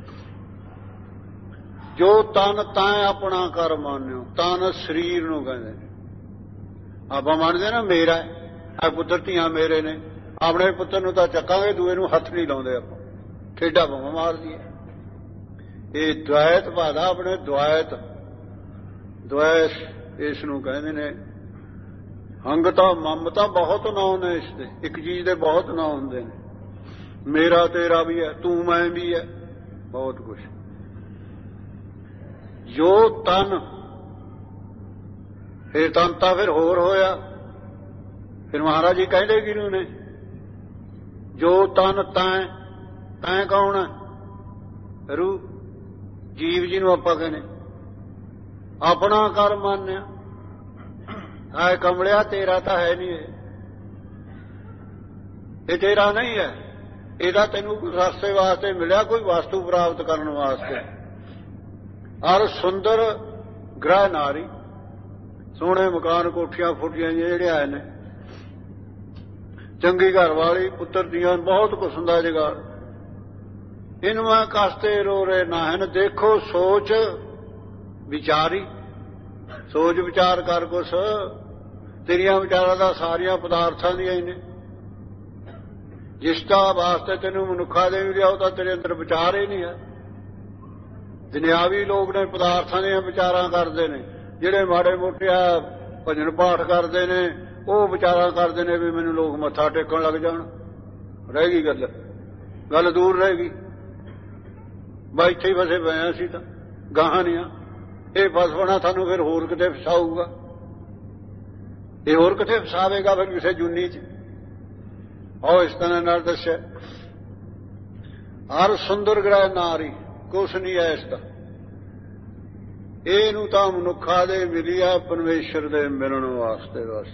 ਜੋ ਤਨ ਤੈਂ ਆਪਣਾ ਕਰ ਮੰਨਿਓ। ਤਨ ਸਰੀਰ ਨੂੰ ਕਹਿੰਦੇ ਨੇ। ਆਪਾਂ ਮੰਨਦੇ ਨਾ ਮੇਰਾ ਆ ਪੁੱਤਰ, ਧੀਆਂ ਮੇਰੇ ਨੇ। ਆਪਣੇ ਪੁੱਤਰ ਨੂੰ ਤਾਂ ਚੱਕਾਂਗੇ, ਦੂਏ ਨੂੰ ਹੱਥ ਨਹੀਂ ਲਾਉਂਦੇ ਆਪਾਂ, ਠੇਡਾ ਭਾਵੇਂ ਮਾਰਦੀ ਹੈ। ਇਹ ਦੁਆਇਤ ਭਾਦਾ ਆਪਣੇ ਦੁਆਇਤ ਦੁਆਇਸ ਇਸ ਨੂੰ ਕਹਿੰਦੇ ਨੇ। ਹੰਗਤਾ ਮਮਤਾ ਬਹੁਤ ਨਾਂ ਨੇ ਇਸ ਦੇ, ਇੱਕ ਚੀਜ਼ ਦੇ ਬਹੁਤ ਨਾਂ ਹੁੰਦੇ ਨੇ। ਮੇਰਾ ਤੇਰਾ ਵੀ ਹੈ, ਤੂੰ ਮੈਂ ਵੀ ਹੈ, ਬਹੁਤ ਕੁਛ। ਜੋ ਤਨ, ਫਿਰ ਤਨ ਤਾਂ ਫਿਰ ਹੋਰ ਹੋਇਆ। ਫਿਰ ਮਹਾਰਾਜ ਜੀ ਕਹਿੰਦੇ ਕਿਹਨੂੰ ਨੇ, ਜੋ ਤਨ ਤੈਂ। ਤੈਂ ਕੌਣ ਹੈ? ਰੂਹ, ਜੀਵ ਜੀ ਨੂੰ ਆਪਾਂ ਕਹਿੰਦੇ। ਆਪਣਾ ਕਰ ਮੰਨਿਆ। ਆਏ ਕਮਲਿਆ, ਤੇਰਾ ਤਾਂ ਹੈ ਨਹੀਂ, ਇਹ ਤੇਰਾ ਨਹੀਂ ਹੈ। ਇਹਦਾ ਤੈਨੂੰ ਕੋਈ ਰਸਤੇ ਵਾਸਤੇ ਮਿਲਿਆ, ਕੋਈ ਵਸਤੂ ਪ੍ਰਾਪਤ ਕਰਨ ਵਾਸਤੇ। ਔਰ ਸੁੰਦਰ ਗ੍ਰਹਿ ਨਾਰੀ, ਸੋਹਣੇ ਮਕਾਨ, ਕੋਠੀਆਂ ਫੁੱਟੀਆਂ ਜਿਹੜੇ ਆਏ ਨੇ, ਚੰਗੀ ਘਰ ਵਾਲੀ, ਪੁੱਤਰ ਦੀਆਂ, ਬਹੁਤ ਕੁਛ ਹੁੰਦਾ ਜਗਾੜ। ਇਹਨੂੰ ਮੈਂ ਕਸਤੇ ਰੋ ਰੇ ਨਾ ਹਨ। ਦੇਖੋ ਸੋਚ ਵਿਚਾਰੀ, ਸੋਚ ਵਿਚਾਰ ਕਰ ਕੁਛ। ਤੇਰੀਆਂ ਵਿਚਾਰਾਂ ਦਾ ਸਾਰੀਆਂ ਪਦਾਰਥਾਂ ਦੀਆਂ ਹੀ ਨੇ। ਜਿਸ ਦਾ ਵਾਸਤੇ ਤੈਨੂੰ ਮਨੁੱਖਾ ਦੇ ਵੀ ਲਿਆ, ਉਹ ਤਾਂ ਤੇਰੇ ਅੰਦਰ ਵਿਚਾਰ ਹੀ ਨਹੀਂ ਹੈ। ਦੁਨਿਆਵੀ ਲੋਕ ਨੇ ਪਦਾਰਥਾਂ ਦੀਆਂ ਵਿਚਾਰਾਂ ਕਰਦੇ ਨੇ। ਜਿਹੜੇ ਮਾੜੇ ਮੋਟੇ ਆ ਭਜਨ ਪਾਠ ਕਰਦੇ ਨੇ, ਉਹ ਵਿਚਾਰਾਂ ਕਰਦੇ ਨੇ ਵੀ ਮੈਨੂੰ ਲੋਕ ਮੱਥਾ ਟੇਕਣ ਲੱਗ ਜਾਣ। ਰਹਿ ਗਈ ਗੱਲ, ਗੱਲ ਦੂਰ ਰਹਿ ਗਈ। ਬਾ ਇੱਥੇ ਹੀ ਫਸੇ ਪਏ ਅਸੀਂ ਤਾਂ, ਗਾਹਾਂ ਨਹੀਂ ਆ। ਇਹ ਫਸਣਾ ਸਾਨੂੰ ਫਿਰ ਹੋਰ ਕਿਤੇ ਫਸਾਊਗਾ। ਇਹ ਹੋਰ ਕਿਤੇ ਫਸਾਵੇਗਾ ਫਿਰ ਕਿਸੇ ਜੁਨੀ ਚ। ਉਹ ਇਸ ਤਰ੍ਹਾਂ ਨਾਲ ਦੱਸਿਆ। ਹਰ ਸੁੰਦਰ ਗ੍ਰਹਿ ਨਾਰੀ, ਕੁਛ ਨਹੀਂ ਹੈ ਇਸ ਦਾ। ਇਹਨੂੰ ਤਾਂ ਮਨੁੱਖਾ ਦੇ ਮਿਲੀ ਆ ਪਰਮੇਸ਼ਰ ਦੇ ਮਿਲਣ ਵਾਸਤੇ ਬਸ।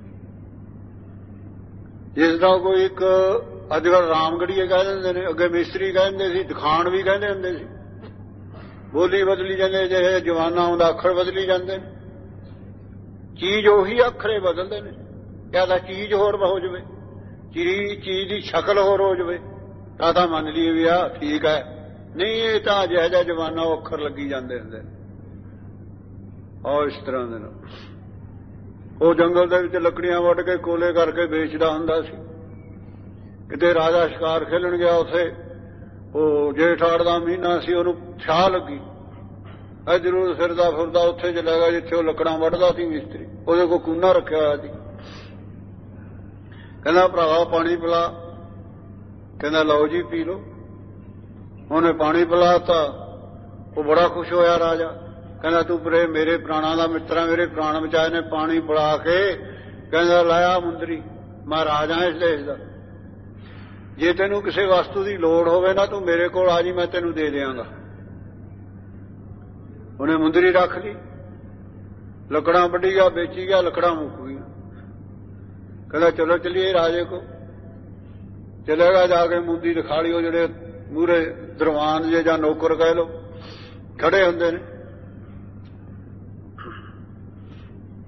ਜਿਸ ਦਾ ਕੋਈ ਇੱਕ ਅੱਜ ਕੱਲ੍ਹ ਰਾਮਗੜੀਏ ਕਹਿ ਦਿੰਦੇ ਨੇ, ਅੱਗੇ ਮਿਸਤਰੀ ਕਹਿੰਦੇ ਸੀ, ਦਿਖਾਣ ਵੀ ਕਹਿੰਦੇ ਹੁੰਦੇ ਸੀ। ਬੋਲੀ ਬਦਲੀ ਜਾਂਦੇ, ਜਿਹੇ ਜਵਾਨਾ ਆਉਂਦਾ ਅੱਖਰ ਬਦਲੀ ਜਾਂਦੇ ਨੇ। ਚੀਜ਼ ਉਹੀ ਅੱਖਰੇ ਬਦਲਦੇ ਨੇ। ਜਿਆਦਾ ਚੀਜ਼ ਹੋਰ ਹੋ ਜਾਵੇ, ਚੀਜ਼ ਚੀਜ਼ ਦੀ ਸ਼ਕਲ ਹੋਰ ਹੋ ਜਾਵੇ ਤਾਂ ਤਾਂ ਮੰਨ ਲਈਏ ਵੀ ਆ ਠੀਕ ਹੈ। ਨਹੀਂ, ਇਹ ਤਾਂ ਜਿਹੋ ਜਿਹਾ ਜਵਾਨਾ ਉਹ ਅੱਖਰ ਲੱਗੀ ਜਾਂਦੇ ਹੁੰਦੇ ਨੇ। ਔਰ ਇਸ ਤਰ੍ਹਾਂ ਦੇ ਨਾਲ ਉਹ ਜੰਗਲ ਦੇ ਵਿੱਚ ਲੱਕੜੀਆਂ ਵੱਢ ਕੇ ਕੋਲੇ ਕਰਕੇ ਵੇਚਦਾ ਹੁੰਦਾ ਸੀ। ਕਿਤੇ ਰਾਜਾ ਸ਼ਿਕਾਰ ਖੇਲਣ ਗਿਆ, ਉੱਥੇ ਉਹ ਜੇਠਾੜ ਦਾ ਮਹੀਨਾ ਸੀ, ਉਹਨੂੰ ਛਾਹ ਲੱਗੀ। ਇੱਧਰੋਂ ਫਿਰਦਾ ਫਿਰਦਾ ਉੱਥੇ ਚਲਾ ਗਿਆ ਜਿੱਥੇ ਉਹ ਲੱਕੜਾਂ ਵੱਢਦਾ ਸੀ ਮਿਸਤਰੀ। ਉਹਦੇ ਕੋਲ ਕੂਨਾ ਰੱਖਿਆ ਹੋਇਆ ਸੀ। ਕਹਿੰਦਾ ਭਰਾਵਾ ਪਾਣੀ ਪਿਲਾ। ਕਹਿੰਦਾ ਲਓ ਜੀ ਪੀ ਲਓ। ਉਹਨੇ ਪਾਣੀ ਪਿਲਾਤਾ। ਉਹ ਬੜਾ ਖੁਸ਼ ਹੋਇਆ ਰਾਜਾ। ਕਹਿੰਦਾ ਤੂੰ ਪਰੇ ਮੇਰੇ ਪ੍ਰਾਣਾਂ ਦਾ ਮਿੱਤਰ ਆ, ਮੇਰੇ ਪ੍ਰਾਣ ਬਚਾਏ ਨੇ। ਪਾਣੀ ਪਿਲਾ ਕੇ ਕਹਿੰਦਾ ਲਾਇਆ ਮੁੰਦਰੀ, ਮੈਂ ਰਾਜਾ ਇਸ ਦੇਸ਼ ਦਾ। ਜੇ ਤੈਨੂੰ ਕਿਸੇ ਵਸਤੂ ਦੀ ਲੋੜ ਹੋਵੇ ਨਾ, ਤੂੰ ਮੇਰੇ ਕੋਲ ਆ ਜੀ, ਮੈਂ ਤੈਨੂੰ ਦੇ ਦਿਆਂਗਾ। ਉਹਨੇ ਮੁੰਦਰੀ ਰੱਖ ਲਈ। ਲੱਕੜਾਂ ਵੱਢੀ ਗਿਆ, ਵੇਚੀ ਗਿਆ, ਲੱਕੜਾਂ ਮੁੱਕ ਗਈਆਂ। ਕਹਿੰਦਾ ਚਲੋ ਚਲੀਏ ਰਾਜੇ ਕੋ। ਚਲੇਗਾ, ਜਾ ਕੇ ਮੁੰਦੀ ਦਿਖਾ ਲਈ। ਉਹ ਜਿਹੜੇ ਮੂਹਰੇ ਦਰਵਾਨ ਜੇ ਜਾਂ ਨੌਕਰ ਕਹਿ ਲਓ ਖੜੇ ਹੁੰਦੇ ਨੇ।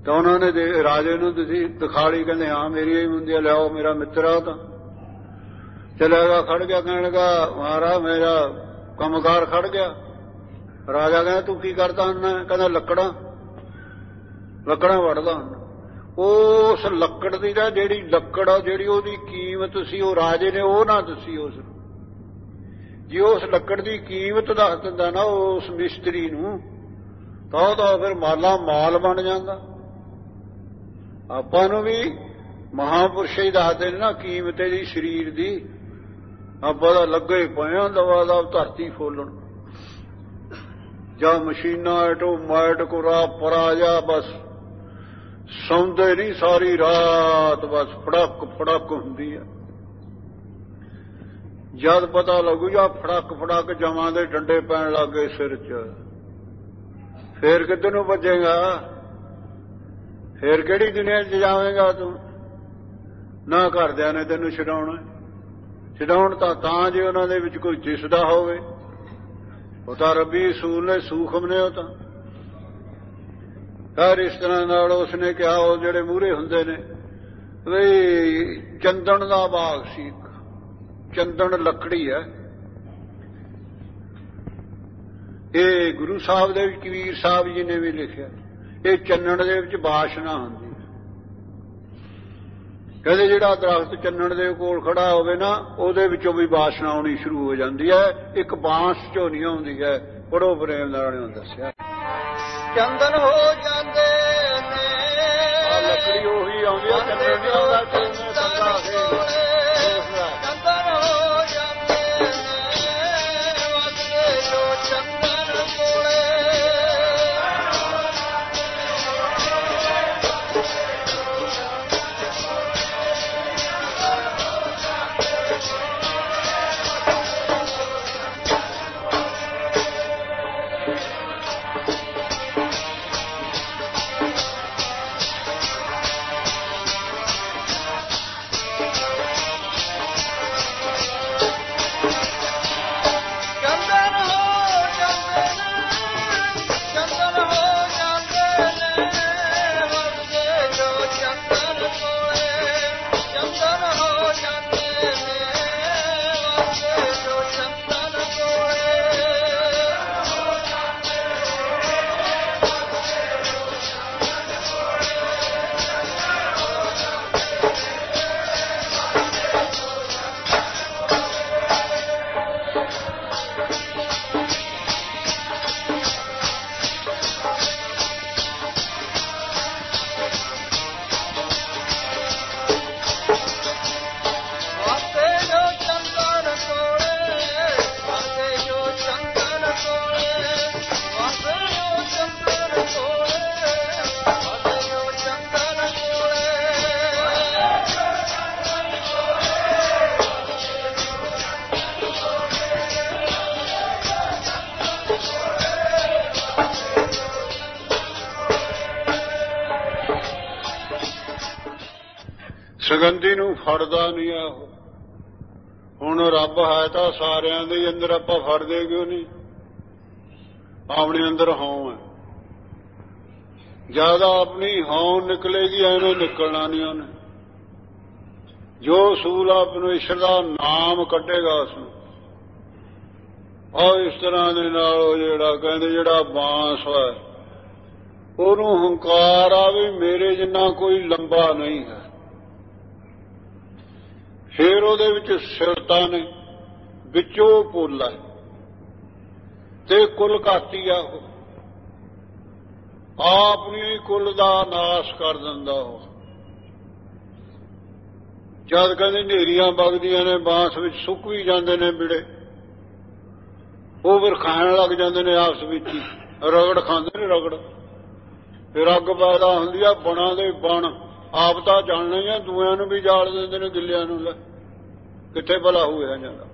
ਤਾਂ ਉਹਨਾਂ ਨੇ ਦੇ ਰਾਜੇ ਨੂੰ ਤੁਸੀਂ ਦਿਖਾਲੀ, ਕਹਿੰਦੇ ਹਾਂ ਮੇਰੀ ਹੀ ਹੁੰਦੀ ਆ, ਲਿਆਓ ਮੇਰਾ ਮਿੱਤਰ ਆ। ਤਾਂ ਚਲਿਆ ਗਿਆ, ਖੜ ਗਿਆ, ਕਹਿਣ ਲੱਗਾ ਮਹਾਰਾਜ ਮੇਰਾ ਕੰਮਕਾਰ ਖੜ ਗਿਆ। ਰਾਜਾ ਕਹਿੰਦਾ ਤੂੰ ਕੀ ਕਰਦਾ ਹੁੰਦਾ? ਕਹਿੰਦਾ ਲੱਕੜਾਂ ਲੱਕੜਾਂ ਵੜਦਾ ਹੁੰਦਾ। ਉਸ ਲੱਕੜ ਦੀ ਨਾ ਜਿਹੜੀ ਲੱਕੜ ਆ, ਜਿਹੜੀ ਉਹਦੀ ਕੀਮਤ ਸੀ, ਉਹ ਰਾਜੇ ਨੇ ਉਹ ਨਾ ਦੱਸੀ ਉਸ ਨੂੰ। ਜੇ ਉਸ ਲੱਕੜ ਦੀ ਕੀਮਤ ਦੱਸ ਦਿੰਦਾ ਨਾ ਉਸ ਮਿਸਤਰੀ ਨੂੰ, ਤਾਂ ਉਹ ਤਾਂ ਫਿਰ ਮਾਲਾ ਮਾਲ ਬਣ ਜਾਂਦਾ। ਆਪਾਂ ਨੂੰ ਵੀ ਮਹਾਂਪੁਰਸ਼ ਹੀ ਦੱਸਦੇ ਨੇ ਨਾ ਕੀਮਤ ਦੀ ਸਰੀਰ ਦੀ। ਆਪਾਂ ਤਾਂ ਲੱਗੇ ਪਏ ਆਂ ਦਵਾ ਦਾ ਧਰਤੀ ਫੋਲਣ, ਜਾਂ ਮਸ਼ੀਨਾਂ ਆਟੋਮੈਟ ਕੋਰਾ ਪਰਾ ਜਾ, ਬਸ ਸੌਂਦੇ ਨਹੀਂ ਸਾਰੀ ਰਾਤ, ਬਸ ਫੜਕ ਫੜਕ ਹੁੰਦੀ ਆ। ਜਦ ਪਤਾ ਲੱਗੂ ਜਾਂ ਫੜਕ ਫੜਕ ਜਮਾਂ ਦੇ ਡੰਡੇ ਪੈਣ ਲੱਗ ਗਏ ਸਿਰ 'ਚ, ਫੇਰ ਕਿੱਧਰ ਨੂੰ ਭੱਜੇਗਾ? ਫੇਰ ਕਿਹੜੀ ਦੁਨੀਆ 'ਚ ਜਾਵੇਂਗਾ ਤੂੰ? ਨਾ ਘਰਦਿਆਂ ਨੇ ਤੈਨੂੰ ਛਡਾਉਣਾ। ਛਡਾਉਣ ਤਾਂ ਤਾਂ ਜੇ ਉਹਨਾਂ ਦੇ ਵਿੱਚ ਕੋਈ ਦਿਸਦਾ ਹੋਵੇ। ਉਹ ਤਾਂ ਰੱਬੀ ਅਸੂਲ ਨੇ, ਸੂਖਮ ਨੇ ਉਹ ਤਾਂ। ਹਰ ਇਸ ਤਰ੍ਹਾਂ ਨਾਲ ਉਸਨੇ ਕਿਹਾ, ਉਹ ਜਿਹੜੇ ਮੂਹਰੇ ਹੁੰਦੇ ਨੇ ਵੀ ਚੰਦਨ ਦਾ ਬਾਗ ਸੀ, ਚੰਦਨ ਲੱਕੜੀ ਹੈ। ਇਹ ਗੁਰੂ ਸਾਹਿਬ ਦੇ ਵਿੱਚ ਕਬੀਰ ਸਾਹਿਬ ਜੀ ਨੇ ਵੀ ਲਿਖਿਆ, ਇਹ ਚੰਨਣ ਦੇ ਵਿੱਚ ਬਾਸ਼ਨਾ ਹੁੰਦੀ ਹੈ। ਕਹਿੰਦੇ ਜਿਹੜਾ ਦਰਖਤ ਚੰਨਣ ਦੇ ਕੋਲ ਖੜਾ ਹੋਵੇ ਨਾ, ਉਹਦੇ ਵਿੱਚੋਂ ਵੀ ਬਾਸ਼ਨਾ ਆਉਣੀ ਸ਼ੁਰੂ ਹੋ ਜਾਂਦੀ ਹੈ, ਇੱਕ ਬਾਂਸ ਚੋਂ ਨਹੀਂ ਆਉਂਦੀ ਹੈ। ਪੜੋ ਪ੍ਰੇਮ ਨਾਲ ਨੇ ਦੱਸਿਆ, ਚੰਦਨ ਹੋ ਜਾਂਦੇ ਨੇ, ਆ ਲੱਕੜੀ ਉਹੀ ਆਉਂਦੀ ਹੈ, ਚੰਨਣ ਨਹੀਂ ਆਉਂਦਾ। ਚੰਦਨ ਹੋ ਜਾਂਦੇ ਨੇ, ਵਸਦੇ ਜੋ ਚੰਦਨ ਕੋਲੇ। ਸੁਗੰਧੀ ਨੂੰ ਫੜਦਾ ਨਹੀਂ ਆ ਉਹ। ਹੁਣ ਰੱਬ ਹੈ ਤਾਂ ਸਾਰਿਆਂ ਦੇ ਅੰਦਰ, ਆਪਾਂ ਫੜਦੇ ਕਿਉਂ ਨਹੀਂ? ਆਪਣੇ ਅੰਦਰ ਹਉ ਹੈ, ਜਿਆਦਾ ਆਪਣੀ ਹਉ ਨਿਕਲੇਗੀ, ਐਵੇਂ ਨਿਕਲਣਾ ਨਹੀਂ ਉਹਨੇ। ਜੋ ਅਸੂਲ ਆਪ ਨੂੰ ਈਸ਼ਰ ਦਾ ਨਾਮ ਕੱਢੇਗਾ ਉਸਨੂੰ। ਔਰ ਇਸ ਤਰ੍ਹਾਂ ਦੇ ਨਾਲ ਉਹ ਜਿਹੜਾ ਕਹਿੰਦੇ ਜਿਹੜਾ ਬਾਂਸ ਹੈ, ਉਹਨੂੰ ਹੰਕਾਰ ਆ ਵੀ ਮੇਰੇ ਜਿੰਨਾ ਕੋਈ ਲੰਬਾ ਨਹੀਂ ਹੈ। ਫੇਰ ਉਹਦੇ ਵਿੱਚ ਸਿਰਤਾ ਨੇ, ਵਿੱਚੋਂ ਪੁੱਲ ਹੈ ਤੇ ਕੁੱਲ ਘਾਟੀ ਆ। ਉਹ ਆਪਣੀ ਕੁੱਲ ਦਾ ਨਾਸ਼ ਕਰ ਦਿੰਦਾ। ਉਹ ਜਦ ਕਹਿੰਦੇ ਹਨੇਰੀਆਂ ਵਗਦੀਆਂ ਨੇ, ਬਾਂਸ ਵਿੱਚ ਸੁੱਕ ਵੀ ਜਾਂਦੇ ਨੇ ਬਿੜੇ, ਉਹ ਫਿਰ ਖਾਣ ਲੱਗ ਜਾਂਦੇ ਨੇ ਆਪਸ ਵਿੱਚ ਹੀ, ਰਗੜ ਖਾਂਦੇ ਨੇ ਰਗੜ। ਫਿਰ ਅੱਗ ਪੈਦਾ ਹੁੰਦੀ ਆ, ਬਣਾ ਦੇ ਬਣ ਆਪ ਤਾਂ ਜਾਣਨਾ ਹੀ ਆ, ਦੂਆਂ ਨੂੰ ਵੀ ਜਾਲ ਦਿੰਦੇ ਨੇ, ਗਿੱਲਿਆਂ ਨੂੰ। ਲੈ ਕਿੱਥੇ ਭਲਾ ਹੋਇਆ ਜਾਂਦਾ।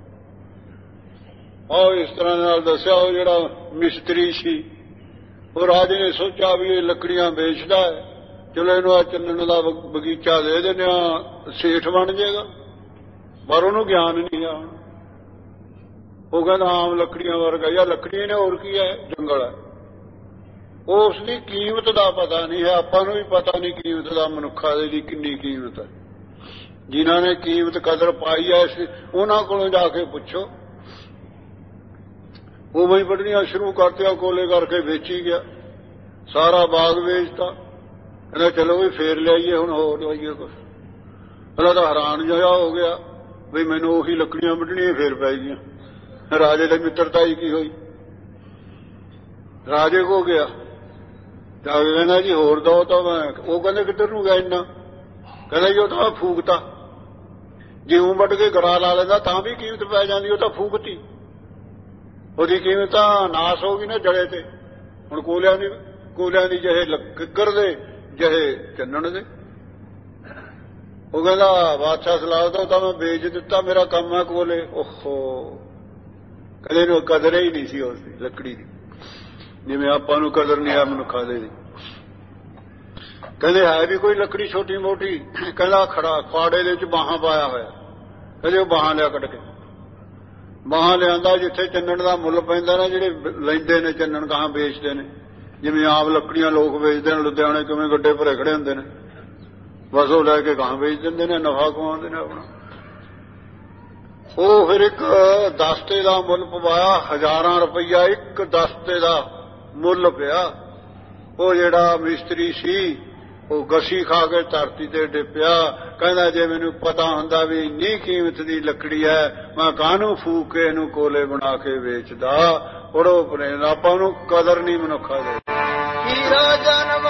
ਆਹ ਇਸ ਤਰ੍ਹਾਂ ਨਾਲ ਦੱਸਿਆ। ਉਹ ਜਿਹੜਾ ਮਿਸਤਰੀ ਸੀ, ਉਹ ਰਾਜੇ ਨੇ ਸੋਚਿਆ ਵੀ ਇਹ ਲੱਕੜੀਆਂ ਵੇਚਦਾ ਹੈ, ਚਲੋ ਇਹਨੂੰ ਆ ਚੰਨਣ ਦਾ ਬਗੀਚਾ ਦੇ ਦਿੰਦੇ ਆ, ਸੇਠ ਬਣ ਜਾਏਗਾ। ਪਰ ਉਹਨੂੰ ਗਿਆਨ ਨਹੀਂ ਆ। ਉਹ ਕਹਿੰਦਾ ਆਮ ਲੱਕੜੀਆਂ ਵਰਗਾ, ਯਾ ਲੱਕੜੀਆਂ ਨੇ ਹੋਰ ਕੀ ਹੈ, ਜੰਗਲ ਹੈ। ਉਸ ਦੀ ਕੀਮਤ ਦਾ ਪਤਾ ਨਹੀਂ ਹੈ। ਆਪਾਂ ਨੂੰ ਵੀ ਪਤਾ ਨਹੀਂ ਕੀਮਤ ਦਾ, ਮਨੁੱਖਾਂ ਦੀ ਕਿੰਨੀ ਕੀਮਤ ਹੈ। ਜਿਨ੍ਹਾਂ ਨੇ ਕੀਮਤ ਕਦਰ ਪਾਈ ਹੈ ਉਹਨਾਂ ਕੋਲੋਂ ਜਾ ਕੇ ਪੁੱਛੋ। ਉਵੇਂ ਹੀ ਵੱਢਣੀਆਂ ਸ਼ੁਰੂ ਕਰਤੀਆਂ, ਕੋਲੇ ਕਰਕੇ ਵੇਚੀ ਗਿਆ, ਸਾਰਾ ਬਾਗ ਵੇਚਤਾ। ਕਹਿੰਦਾ ਚਲੋ ਵੀ ਫੇਰ ਲਿਆਈਏ, ਹੁਣ ਹੋਰ ਲਵਾਈਏ ਕੁਛ। ਪਹਿਲਾਂ ਤਾਂ ਹੈਰਾਨ ਜਿਹਾ ਹੋ ਗਿਆ ਵੀ ਮੈਨੂੰ ਉਹੀ ਲੱਕੜੀਆਂ ਵੱਢਣੀਆਂ ਫੇਰ ਪੈ ਗਈਆਂ। ਰਾਜੇ ਦੀ ਮਿੱਤਰਤਾਈ ਕੀ ਹੋਈ? ਰਾਜੇ ਕੋ ਗਿਆ ਜਾ ਕੇ ਕਹਿੰਦਾ ਜੀ ਹੋਰ ਦੋ ਤਾਂ ਮੈਂ। ਉਹ ਕਹਿੰਦੇ ਕਿੱਧਰ ਨੂੰ ਗਿਆ ਇੰਨਾ? ਕਹਿੰਦਾ ਜੀ ਉਹ ਤਾਂ ਮੈਂ ਫੂਕਤਾ। ਜਿਉਂ ਵੱਢ ਕੇ ਗਰਾ ਲਾ ਲੈਂਦਾ ਤਾਂ ਵੀ ਕੀਮਤ ਪੈ ਜਾਂਦੀ, ਉਹ ਤਾਂ ਫੂਕਤੀ, ਉਹਦੀ ਕੀਮਤ ਤਾਂ ਨਾਸ ਹੋ ਗਈ ਨਾ ਜੜੇ ਤੇ। ਹੁਣ ਕੋਲਿਆਂ ਦੀ ਕੋਲਿਆਂ ਦੀ ਜਿਹੇ ਕਿੱਕਰ ਦੇ ਜਿਹੇ ਚੰਨਣ ਦੇ। ਉਹ ਕਹਿੰਦਾ ਬਾਦਸ਼ਾਹ ਸਲਾਹ ਦਾ ਤਾਂ ਮੈਂ ਵੇਚ ਦਿੱਤਾ, ਮੇਰਾ ਕੰਮ ਹੈ ਕੋਲੇ। ਓਹੋ, ਕਦੇ ਨੂੰ ਕਦਰ ਹੀ ਨਹੀਂ ਸੀ ਉਸਦੀ ਲੱਕੜੀ ਦੀ, ਜਿਵੇਂ ਆਪਾਂ ਨੂੰ ਕਦਰ ਨਹੀਂ ਆ ਮਨੁੱਖਾਂ ਦੇ। ਕਹਿੰਦੇ ਹੈ ਵੀ ਕੋਈ ਲੱਕੜੀ ਛੋਟੀ ਮੋਟੀ? ਕਹਿੰਦਾ ਖੜਾ ਖੁਆੜੇ ਦੇ ਵਿੱਚ ਬਾਹਾਂ ਪਾਇਆ ਹੋਇਆ। ਕਹਿੰਦੇ ਉਹ ਬਾਹਾਂ ਲਿਆ ਕੱਢ ਕੇ। ਬਾਹਾਂ ਲਿਆਂਦਾ, ਜਿੱਥੇ ਚੰਨਣ ਦਾ ਮੁੱਲ ਪੈਂਦਾ ਨਾ, ਜਿਹੜੇ ਲੈਂਦੇ ਨੇ ਚੰਨਣ ਗਾਹਾਂ ਵੇਚਦੇ ਨੇ, ਜਿਵੇਂ ਆਪ ਲੱਕੜੀਆਂ ਲੋਕ ਵੇਚਦੇ ਨੇ ਲੁਧਿਆਣੇ, ਕਿਵੇਂ ਗੱਡੇ ਭਰੇ ਖੜੇ ਹੁੰਦੇ ਨੇ, ਬਸ ਉਹ ਲੈ ਕੇ ਗਾਹਾਂ ਵੇਚ ਦਿੰਦੇ ਨੇ, ਨਫਾ ਕਮਾਉਂਦੇ ਨੇ ਆਪਣਾ। ਉਹ ਫਿਰ ਇੱਕ ਦਸਤੇ ਦਾ ਮੁੱਲ ਪਵਾਇਆ, ਹਜ਼ਾਰਾਂ ਰੁਪਈਆ ਇੱਕ ਦਸਤੇ ਦਾ ਮੁੱਲ ਪਿਆ। ਉਹ ਜਿਹੜਾ ਮਿਸਤਰੀ ਸੀ ਉਹ ਗਸੀ ਖਾ ਕੇ ਧਰਤੀ ਤੇ ਡਿੱਪਿਆ। ਕਹਿੰਦਾ ਜੇ ਮੈਨੂੰ ਪਤਾ ਹੁੰਦਾ ਵੀ ਇੰਨੀ ਕੀਮਤ ਦੀ ਲੱਕੜੀ ਹੈ, ਮੈਂ ਕਾਹਨੂੰ ਫੂਕ ਕੇ ਇਹਨੂੰ ਕੋਲੇ ਬਣਾ ਕੇ ਵੇਚਦਾ। ਪੜੋ ਪ੍ਰੇਮ, ਆਪਾਂ ਨੂੰ ਕਦਰ ਨਹੀਂ ਮਨੁੱਖਾਂ ਦੇ। ਹੀਰਾ ਜਨਮ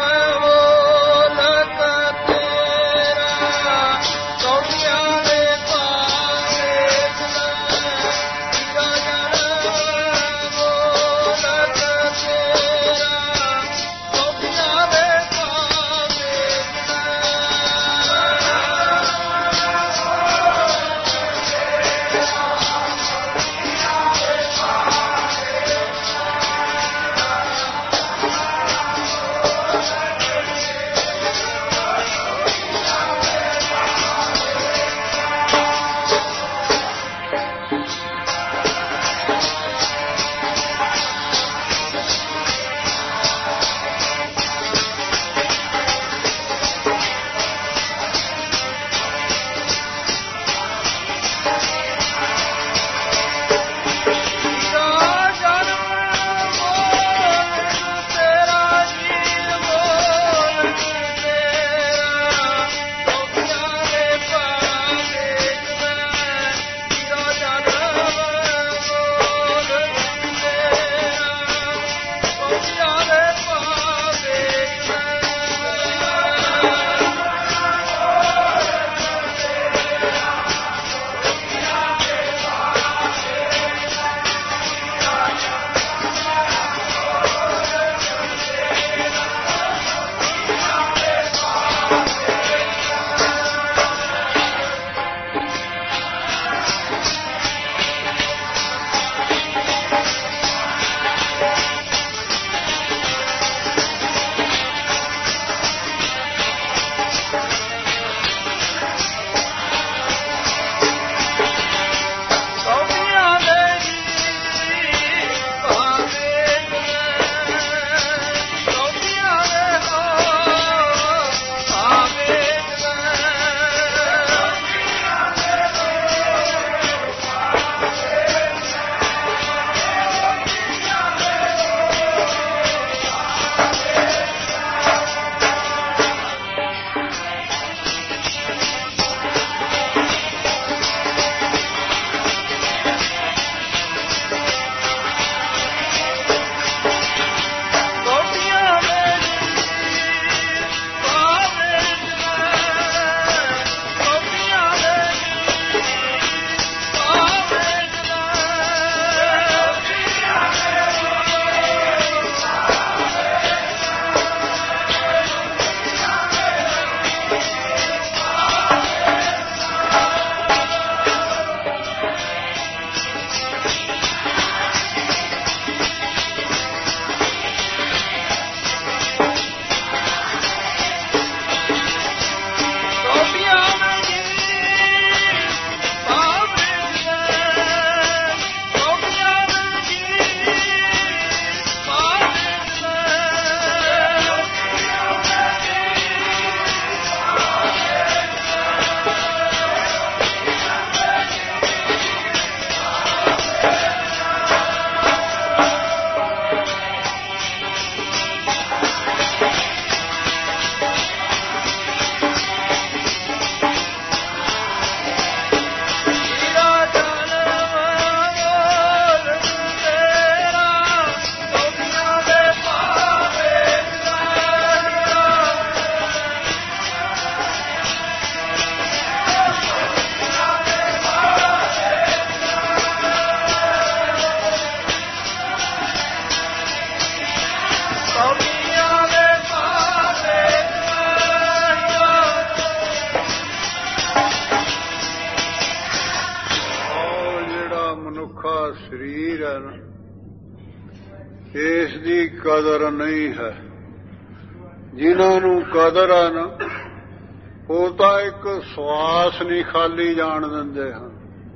ਇਸ ਦੀ ਕਦਰ ਨਹੀਂ ਹੈ। ਜਿਨ੍ਹਾਂ ਨੂੰ ਕਦਰ ਹੈ ਨਾ, ਉਹ ਤਾਂ ਇੱਕ ਸਵਾਸ ਨਹੀਂ ਖਾਲੀ ਜਾਣ ਦਿੰਦੇ ਹਨ।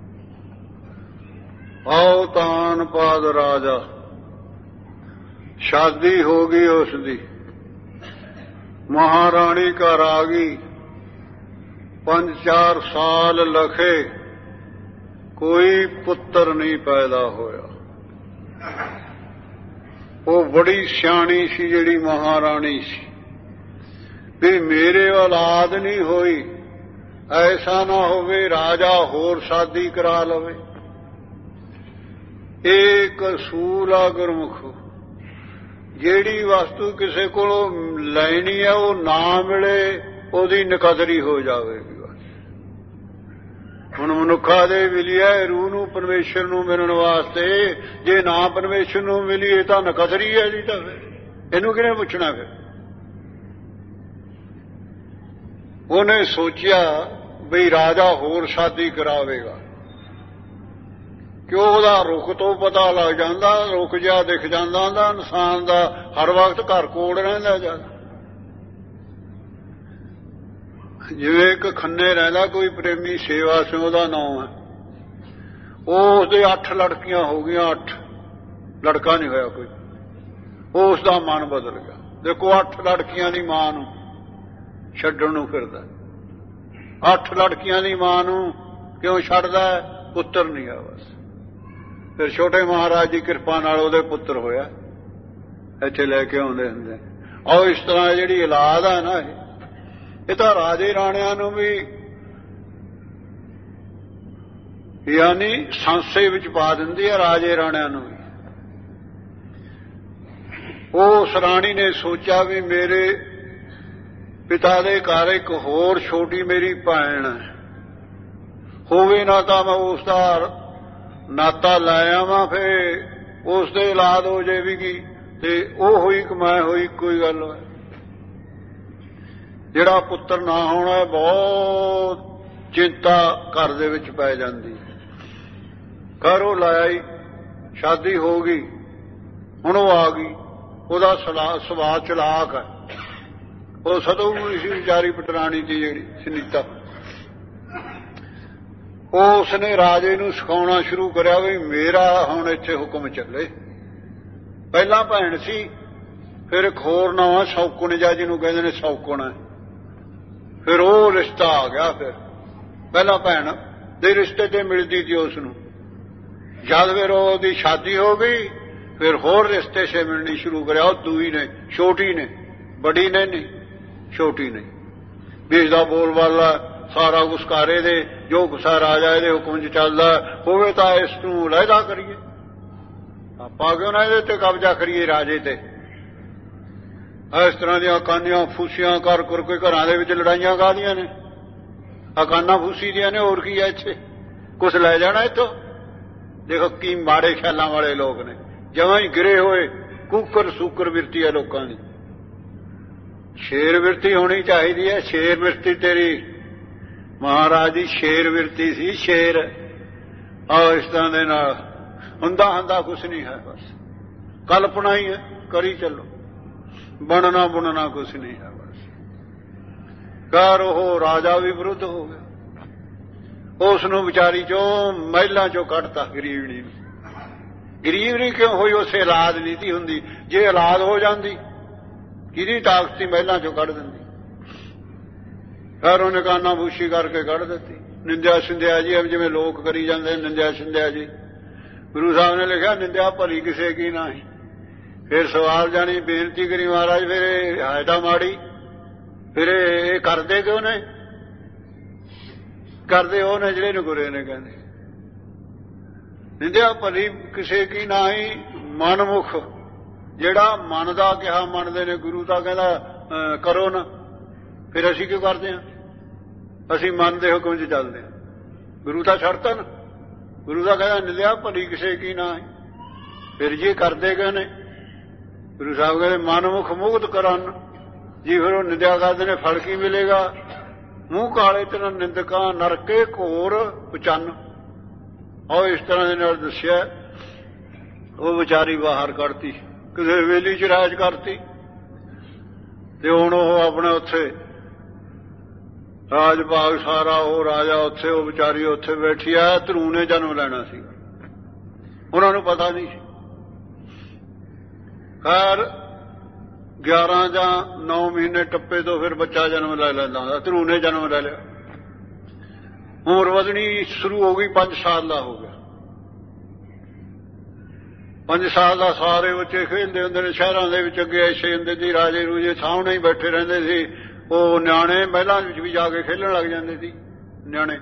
ਆਓ ਤਾਨ ਪਾਦ ਰਾਜਾ, ਸ਼ਾਦੀ ਹੋ ਗਈ ਉਸ ਦੀ, ਮਹਾਰਾਣੀ ਘਰ ਆ ਗਈ, ਪੰਜ ਚਾਰ ਸਾਲ ਲਖੇ, ਕੋਈ ਪੁੱਤਰ ਨਹੀਂ ਪੈਦਾ ਹੋਇਆ। ਉਹ ਬੜੀ ਸਿਆਣੀ ਸੀ ਜਿਹੜੀ ਮਹਾਰਾਣੀ ਸੀ, ਵੀ ਮੇਰੇ ਔਲਾਦ ਨਹੀਂ ਹੋਈ, ਐਸਾ ਨਾ ਹੋਵੇ ਰਾਜਾ ਹੋਰ ਸ਼ਾਦੀ ਕਰਾ ਲਵੇ। ਇਹ ਕਸੂਰ ਆ ਗੁਰਮੁਖ, ਜਿਹੜੀ ਵਸਤੂ ਕਿਸੇ ਕੋਲੋਂ ਲੈਣੀ ਹੈ ਉਹ ਨਾ ਮਿਲੇ, ਉਹਦੀ ਨਕਦਰੀ ਹੋ ਜਾਵੇਗੀ। ਹੁਣ ਮਨੁੱਖਾਂ ਦੇ ਮਿਲਿਆ ਰੂਹ ਨੂੰ ਪਰਮੇਸ਼ਰ ਨੂੰ ਮਿਲਣ ਵਾਸਤੇ, ਜੇ ਨਾ ਪਰਮੇਸ਼ਰ ਨੂੰ ਮਿਲੀ ਇਹ ਤਾਂ ਨਕਦਰੀ ਹੈ ਜੀ। ਤਾਂ ਫਿਰ ਇਹਨੂੰ ਕਿਹਨੇ ਪੁੱਛਣਾ? ਫਿਰ ਉਹਨੇ ਸੋਚਿਆ ਬਈ ਰਾਜਾ ਹੋਰ ਸ਼ਾਦੀ ਕਰਾਵੇਗਾ, ਕਿਉਂ ਉਹਦਾ ਰੁਖ ਤੋਂ ਪਤਾ ਲੱਗ ਜਾਂਦਾ, ਰੁਖ ਜਿਹਾ ਦਿਖ ਜਾਂਦਾ ਹੁੰਦਾ ਇਨਸਾਨ ਦਾ, ਹਰ ਵਕਤ ਘਰ ਕੋਲ ਰਹਿੰਦਾ ਜਾਂਦਾ। ਜਿਵੇਂ ਇੱਕ ਖੰਨੇ ਰਹਿੰਦਾ ਕੋਈ ਪ੍ਰੇਮੀ, ਸੇਵਾ ਸਿੰਘ ਉਹਦਾ ਨਾਮ ਹੈ, ਉਹ ਉਸਦੇ ਅੱਠ ਲੜਕੀਆਂ ਹੋ ਗਈਆਂ, ਅੱਠ ਲੜਕਾ ਨਹੀਂ ਹੋਇਆ ਕੋਈ। ਉਸ ਦਾ ਮਨ ਬਦਲ ਗਿਆ। ਦੇਖੋ, ਅੱਠ ਲੜਕੀਆਂ ਦੀ ਮਾਂ ਨੂੰ ਛੱਡਣ ਨੂੰ ਫਿਰਦਾ, ਅੱਠ ਲੜਕੀਆਂ ਦੀ ਮਾਂ ਨੂੰ ਕਿਉਂ ਛੱਡਦਾ? ਪੁੱਤਰ ਨਹੀਂ ਆ ਬਸ। ਫਿਰ ਛੋਟੇ ਮਹਾਰਾਜ ਦੀ ਕਿਰਪਾ ਨਾਲ ਉਹਦੇ ਪੁੱਤਰ ਹੋਇਆ, ਇੱਥੇ ਲੈ ਕੇ ਆਉਂਦੇ ਹੁੰਦੇ। ਆਓ ਇਸ ਤਰ੍ਹਾਂ ਜਿਹੜੀ ਔਲਾਦ ਹੈ ਨਾ, ਇਹ ਇਹ ਤਾਂ ਰਾਜੇ ਰਾਣਿਆਂ ਨੂੰ ਵੀ ਯਾਨੀ ਸੰਸੇ ਵਿੱਚ ਪਾ ਦਿੰਦੀ ਹੈ, ਰਾਜੇ ਰਾਣਿਆਂ ਨੂੰ ਵੀ। ਉਸ ਰਾਣੀ ਨੇ ਸੋਚਿਆ ਵੀ ਮੇਰੇ ਪਿਤਾ ਦੇ ਘਰ ਇੱਕ ਹੋਰ ਛੋਟੀ ਮੇਰੀ ਭੈਣ ਹੋਵੇ ਨਾ, ਤਾਂ ਮੈਂ ਉਸ ਦਾ ਨਾਤਾ ਲੈ ਆਵਾਂ, ਫਿਰ ਉਸ ਦੇ ਔਲਾਦ ਹੋ ਜਾਵੇਗੀ, ਤੇ ਉਹ ਹੋਈ ਕਮਾਇ ਹੋਈ, ਕੋਈ ਗੱਲ ਹੋਏ। ਜਿਹੜਾ ਪੁੱਤਰ ਨਾ ਹੋਣਾ, ਬਹੁਤ ਚਿੰਤਾ ਘਰ ਦੇ ਵਿੱਚ ਪੈ ਜਾਂਦੀ। ਘਰ ਉਹ ਲਾਈ, ਸ਼ਾਦੀ ਹੋ ਗਈ, ਹੁਣ ਉਹ ਆ ਗਈ। ਉਹਦਾ ਸੁਭਾਅ ਚਲਾਕ ਹੈ, ਉਹ ਸਤੋਗੁਣੀ ਸੀ ਵਿਚਾਰੀ ਪਟਰਾਣੀ ਦੀ ਜਿਹੜੀ ਸੁਨੀਤਾ। ਉਹ ਉਸਨੇ ਰਾਜੇ ਨੂੰ ਸਿਖਾਉਣਾ ਸ਼ੁਰੂ ਕਰਿਆ ਵੀ ਮੇਰਾ ਹੁਣ ਇੱਥੇ ਹੁਕਮ ਚੱਲੇ। ਪਹਿਲਾਂ ਭੈਣ ਸੀ, ਫਿਰ ਇੱਕ ਹੋਰ ਨਾਂ ਹੈ ਸੌਕਣ, ਜਾਂ ਜਿਹਨੂੰ ਕਹਿੰਦੇ ਨੇ ਸੌਕਣ ਹੈ, ਫਿਰ ਉਹ ਰਿਸ਼ਤਾ ਆ ਗਿਆ। ਫਿਰ ਪਹਿਲਾਂ ਭੈਣ ਦੇ ਰਿਸ਼ਤੇ ਤੇ ਮਿਲਦੀ ਸੀ ਉਸ ਨੂੰ, ਜਦ ਫਿਰ ਉਹਦੀ ਸ਼ਾਦੀ ਹੋ ਗਈ, ਫਿਰ ਹੋਰ ਰਿਸ਼ਤੇ ਸੇ ਮਿਲਣੀ ਸ਼ੁਰੂ ਕਰਿਆ। ਉਹ ਦੂਈ ਨੇ, ਛੋਟੀ ਨੇ, ਬੜੀ ਨੇ ਨਹੀਂ, ਛੋਟੀ ਨੇ। ਬੀਜਦਾ ਬੋਲ ਵਾਲਾ ਸਾਰਾ ਕੁਛ ਕਾਰੇ ਦੇ, ਜੋ ਕੁਛਾ ਰਾਜਾ ਇਹਦੇ ਹੁਕਮ ਚ ਚੱਲਦਾ ਹੋਵੇ ਤਾਂ ਇਸ ਨੂੰ ਲਹਿਦਾ ਕਰੀਏ, ਆਪਾਂ ਕਿਉਂ ਨਾ ਇਹਦੇ ਤੇ ਕਬਜ਼ਾ ਕਰੀਏ ਰਾਜੇ ਤੇ। ਇਸ ਤਰ੍ਹਾਂ ਦੀਆਂ ਕਾਨੀਆਂ ਫੂਸੀਆਂ ਕਰ ਕਰ ਕੇ ਘਰਾਂ ਦੇ ਵਿੱਚ ਲੜਾਈਆਂ ਕਾਹਦੀਆਂ ਨੇ, ਅਕਾਨਾ ਫੂਸੀ ਦੀਆਂ ਨੇ, ਹੋਰ ਕੀ ਹੈ ਇੱਥੇ? ਕੁਛ ਲੈ ਜਾਣਾ ਇੱਥੋਂ? ਦੇਖੋ ਕੀ ਮਾੜੇ ਖਿਆਲਾਂ ਵਾਲੇ ਲੋਕ ਨੇ, ਜਮਾਂ ਹੀ ਗਿਰੇ ਹੋਏ, ਕੂਕਰ ਸੂਕਰ ਬਿਰਤੀ ਹੈ ਲੋਕਾਂ ਦੀ। ਸ਼ੇਰ ਬਿਰਤੀ ਹੋਣੀ ਚਾਹੀਦੀ ਹੈ, ਸ਼ੇਰ ਬਿਰਤੀ ਤੇਰੀ ਮਹਾਰਾਜ ਦੀ ਸ਼ੇਰ ਬਿਰਤੀ ਸੀ, ਸ਼ੇਰ। ਆਹ ਇਸ ਤਰ੍ਹਾਂ ਦੇ ਨਾਲ ਹੁੰਦਾ ਹੁੰਦਾ ਕੁਛ ਨਹੀਂ ਹੈ, ਬਸ ਕਲਪਨਾ ਹੀ ਹੈ, ਕਰੀ ਚੱਲੋ, ਬਣਨਾ ਬੁਣਨਾ ਕੁਛ ਨਹੀਂ ਹੈ ਬਸ। ਕਰ ਉਹ ਰਾਜਾ ਵੀ ਵਿਰੁੱਧ ਹੋ ਗਿਆ, ਉਸ ਨੂੰ ਵਿਚਾਰੀ ਚੋਂ ਮਹਿਲਾਂ ਚੋਂ ਕੱਢਤਾ ਗਰੀਬਣੀ ਨੂੰ। ਗਰੀਬਣੀ ਕਿਉਂ ਹੋਈ? ਉਸੇ ਔਲਾਦ ਨਹੀਂ ਸੀ ਹੁੰਦੀ, ਜੇ ਔਲਾਦ ਹੋ ਜਾਂਦੀ ਕਿਹਦੀ ਤਾਕਤ ਸੀ ਮਹਿਲਾਂ ਚੋਂ ਕੱਢ ਦਿੰਦੀ। ਫਿਰ ਉਹਨੇ ਕਾਨਾ ਫੂਸ਼ੀ ਕਰਕੇ ਕੱਢ ਦਿੱਤੀ। ਨਿੰਦਿਆ ਸਿੰਧਿਆ ਜੀ, ਜਿਵੇਂ ਲੋਕ ਕਰੀ ਜਾਂਦੇ ਨਿੰਦਿਆ ਸਿੰਧਿਆ ਜੀ। ਗੁਰੂ ਸਾਹਿਬ ਨੇ ਲਿਖਿਆ ਨਿੰਦਿਆ ਭਲੀ ਕਿਸੇ ਕੀ ਨਹੀਂ। ਫਿਰ ਸਵਾਲ ਜਾਣੀ ਬੇਨਤੀ ਕਰੀ ਮਹਾਰਾਜ, ਫਿਰ ਇਹ ਹੈ ਤਾਂ ਮਾੜੀ, ਫਿਰ ਇਹ ਕਰਦੇ ਕਿਉਂ ਨੇ? ਕਰਦੇ ਉਹ ਨੇ ਜਿਹੜੇ ਨਗੁਰੇ ਨੇ, ਕਹਿੰਦੇ ਨਿੰਦਿਆ ਭਲੀ ਕਿਸੇ ਕੀ ਨਹੀਂ। ਮਨਮੁਖ ਜਿਹੜਾ ਮਨ ਦਾ ਕਿਹਾ ਮੰਨਦੇ ਨੇ, ਗੁਰੂ ਤਾਂ ਕਹਿੰਦਾ ਕਰੋ ਨਾ, ਫਿਰ ਅਸੀਂ ਕਿਉਂ ਕਰਦੇ ਹਾਂ? ਅਸੀਂ ਮਨ ਦੇ ਹੁਕਮ ਚ ਚੱਲਦੇ ਹਾਂ। ਗੁਰੂ ਤਾਂ ਛੱਡਤਾ ਨਾ, ਗੁਰੂ ਦਾ ਕਹਿੰਦਾ ਨਿੰਦਿਆ ਭਲੀ ਕਿਸੇ ਕੀ ਨਾ। ਫਿਰ ਜੀ ਕਰਦੇ ਕਿਉਂ ਨੇ? ਗੁਰੂ ਸਾਹਿਬ ਕਹਿੰਦੇ ਮਨਮੁਖ ਮੁਕਤ ਕਰਨ ਜੀ। ਫਿਰ ਉਹ ਨਿੰਦਿਆ ਕਰਦੇ ਨੇ, ਫਲ ਕੀ ਮਿਲੇਗਾ? ਮੂੰਹ ਕਾਲੇ ਤੇਰਾ ਨਿੰਦਕਾਂ ਨਰਕੇ ਘੋਰ ਪਚੰਨ। ਉਹ ਇਸ ਤਰ੍ਹਾਂ ਦੇ ਨਾਲ ਦੱਸਿਆ। ਉਹ ਵਿਚਾਰੀ ਬਾਹਰ ਕੱਢਤੀ ਕਿਸੇ ਵੇਲੀ ਚ ਰਾਜ ਕਰਤੀ। ਤੇ ਹੁਣ ਉਹ ਆਪਣੇ ਉੱਥੇ ਰਾਜ ਭਾਗ ਸਾਰਾ, ਉਹ ਰਾਜਾ ਉੱਥੇ, ਉਹ ਵਿਚਾਰੀ ਉੱਥੇ ਬੈਠੀ ਆ। ਧਰੂ ਨੇ ਜਨਮ ਲੈਣਾ ਸੀ, ਉਹਨਾਂ ਨੂੰ ਪਤਾ ਨਹੀਂ ਸੀ। ਖੈਰ ਗਿਆਰਾਂ ਜਾਂ ਨੌ ਮਹੀਨੇ ਟੱਪੇ ਤੋਂ ਫਿਰ ਬੱਚਾ ਜਨਮ ਲੈ ਲੈਂਦਾ ਹੁੰਦਾ। ਧਰੂ ਨੇ ਜਨਮ ਲੈ ਲਿਆ। ਉਮਰ ਵਧਣੀ ਸ਼ੁਰੂ ਹੋ ਗਈ, ਪੰਜ ਸਾਲ ਦਾ ਹੋ ਗਿਆ। ਪੰਜ ਸਾਲ ਦਾ ਸਾਰੇ ਬੱਚੇ ਖੇਡਦੇ ਹੁੰਦੇ ਨੇ ਸ਼ਹਿਰਾਂ ਦੇ ਵਿੱਚ। ਅੱਗੇ ਐਸੇ ਹੁੰਦੇ ਸੀ ਰਾਜੇ ਰੂਜੇ ਸਾਹਮਣੇ ਹੀ ਬੈਠੇ ਰਹਿੰਦੇ ਸੀ। ਉਹ ਨਿਆਣੇ ਮਹਿਲਾਂ ਵਿੱਚ ਵੀ ਜਾ ਕੇ ਖੇਲਣ ਲੱਗ ਜਾਂਦੇ ਸੀ ਨਿਆਣੇ।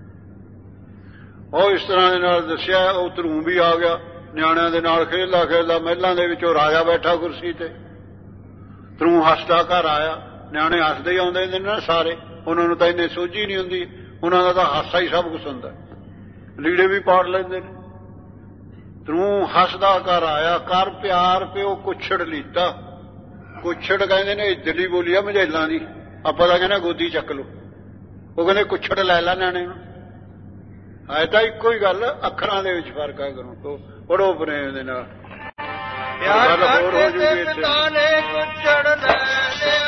ਉਹ ਇਸ ਤਰ੍ਹਾਂ ਦੇ ਨਾਲ ਦੱਸਿਆ। ਉਹ ਧਰੂ ਵੀ ਆ ਗਿਆ ਨਿਆਣਿਆਂ ਦੇ ਨਾਲ ਖੇਲਦਾ ਖੇਲਦਾ। ਮਹਿਲਾਂ ਦੇ ਵਿੱਚ ਉਹ ਰਾਜਾ ਬੈਠਾ ਕੁਰਸੀ ਤੇ। ਧਰੂ ਹੱਸਦਾ ਘਰ ਆਇਆ। ਨਿਆਣੇ ਹੱਸਦੇ ਹੀ ਆਉਂਦੇ ਨੇ ਨਾ ਸਾਰੇ, ਉਹਨਾਂ ਨੂੰ ਤਾਂ ਇੰਨੀ ਸੋਝੀ ਨਹੀਂ ਹੁੰਦੀ। ਉਹਨਾਂ ਦਾ ਤਾਂ ਹਾਸਾ ਹੀ ਸਭ ਕੁਛ ਹੁੰਦਾ। ਲੀੜੇ ਵੀ ਪਾੜ ਲੈਂਦੇ ਨੇ। ਧਰੂ ਹੱਸਦਾ ਘਰ ਆਇਆ। ਕਰ ਪਿਆਰ ਪਿਓ ਕੁੱਛੜ ਲੀਤਾ। ਕੁੱਛੜ ਕਹਿੰਦੇ ਨੇ ਇੱਧਰਲੀ ਬੋਲੀ ਆ ਮਝੇਲਾਂ ਦੀ। ਆਪਾਂ ਤਾਂ ਕਹਿੰਦੇ ਗੋਦੀ ਚੱਕ ਲਓ। ਉਹ ਕਹਿੰਦੇ ਕੁੱਛੜ ਲੈ ਲਾ ਨਿਆਣੇ ਨੂੰ। ਹੈ ਤਾਂ ਇੱਕੋ ਹੀ ਗੱਲ, ਅੱਖਰਾਂ ਦੇ ਵਿੱਚ ਫਰਕ ਆ। ਕਰੋ ਤੋਂ ਪੜੋ ਪ੍ਰੇਮ ਦੇ ਨਾਲ। ਪਿਆਰ ਕਰਦੇ ਤੇ ਪਿਤਾ ਨੇ ਕੁੱਛੜ ਲੈ ਲਿਆ।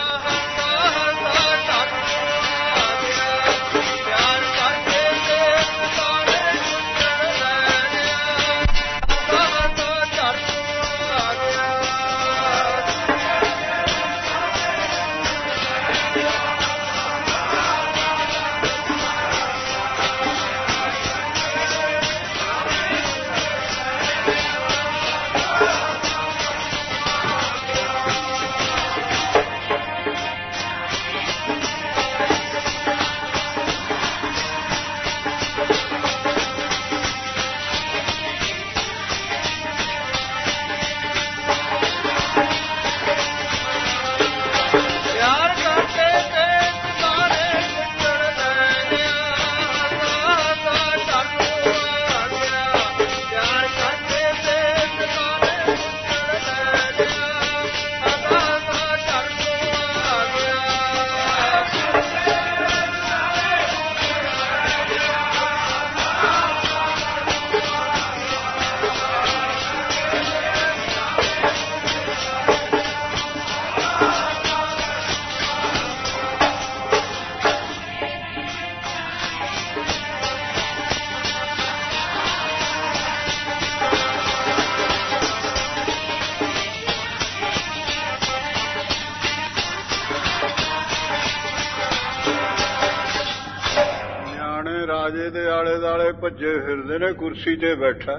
ਰਾਜੇ ਦੇ ਆਲੇ ਦੁਆਲੇ ਭੱਜੇ ਫਿਰਦੇ ਨੇ। ਕੁਰਸੀ ਤੇ ਬੈਠਾ।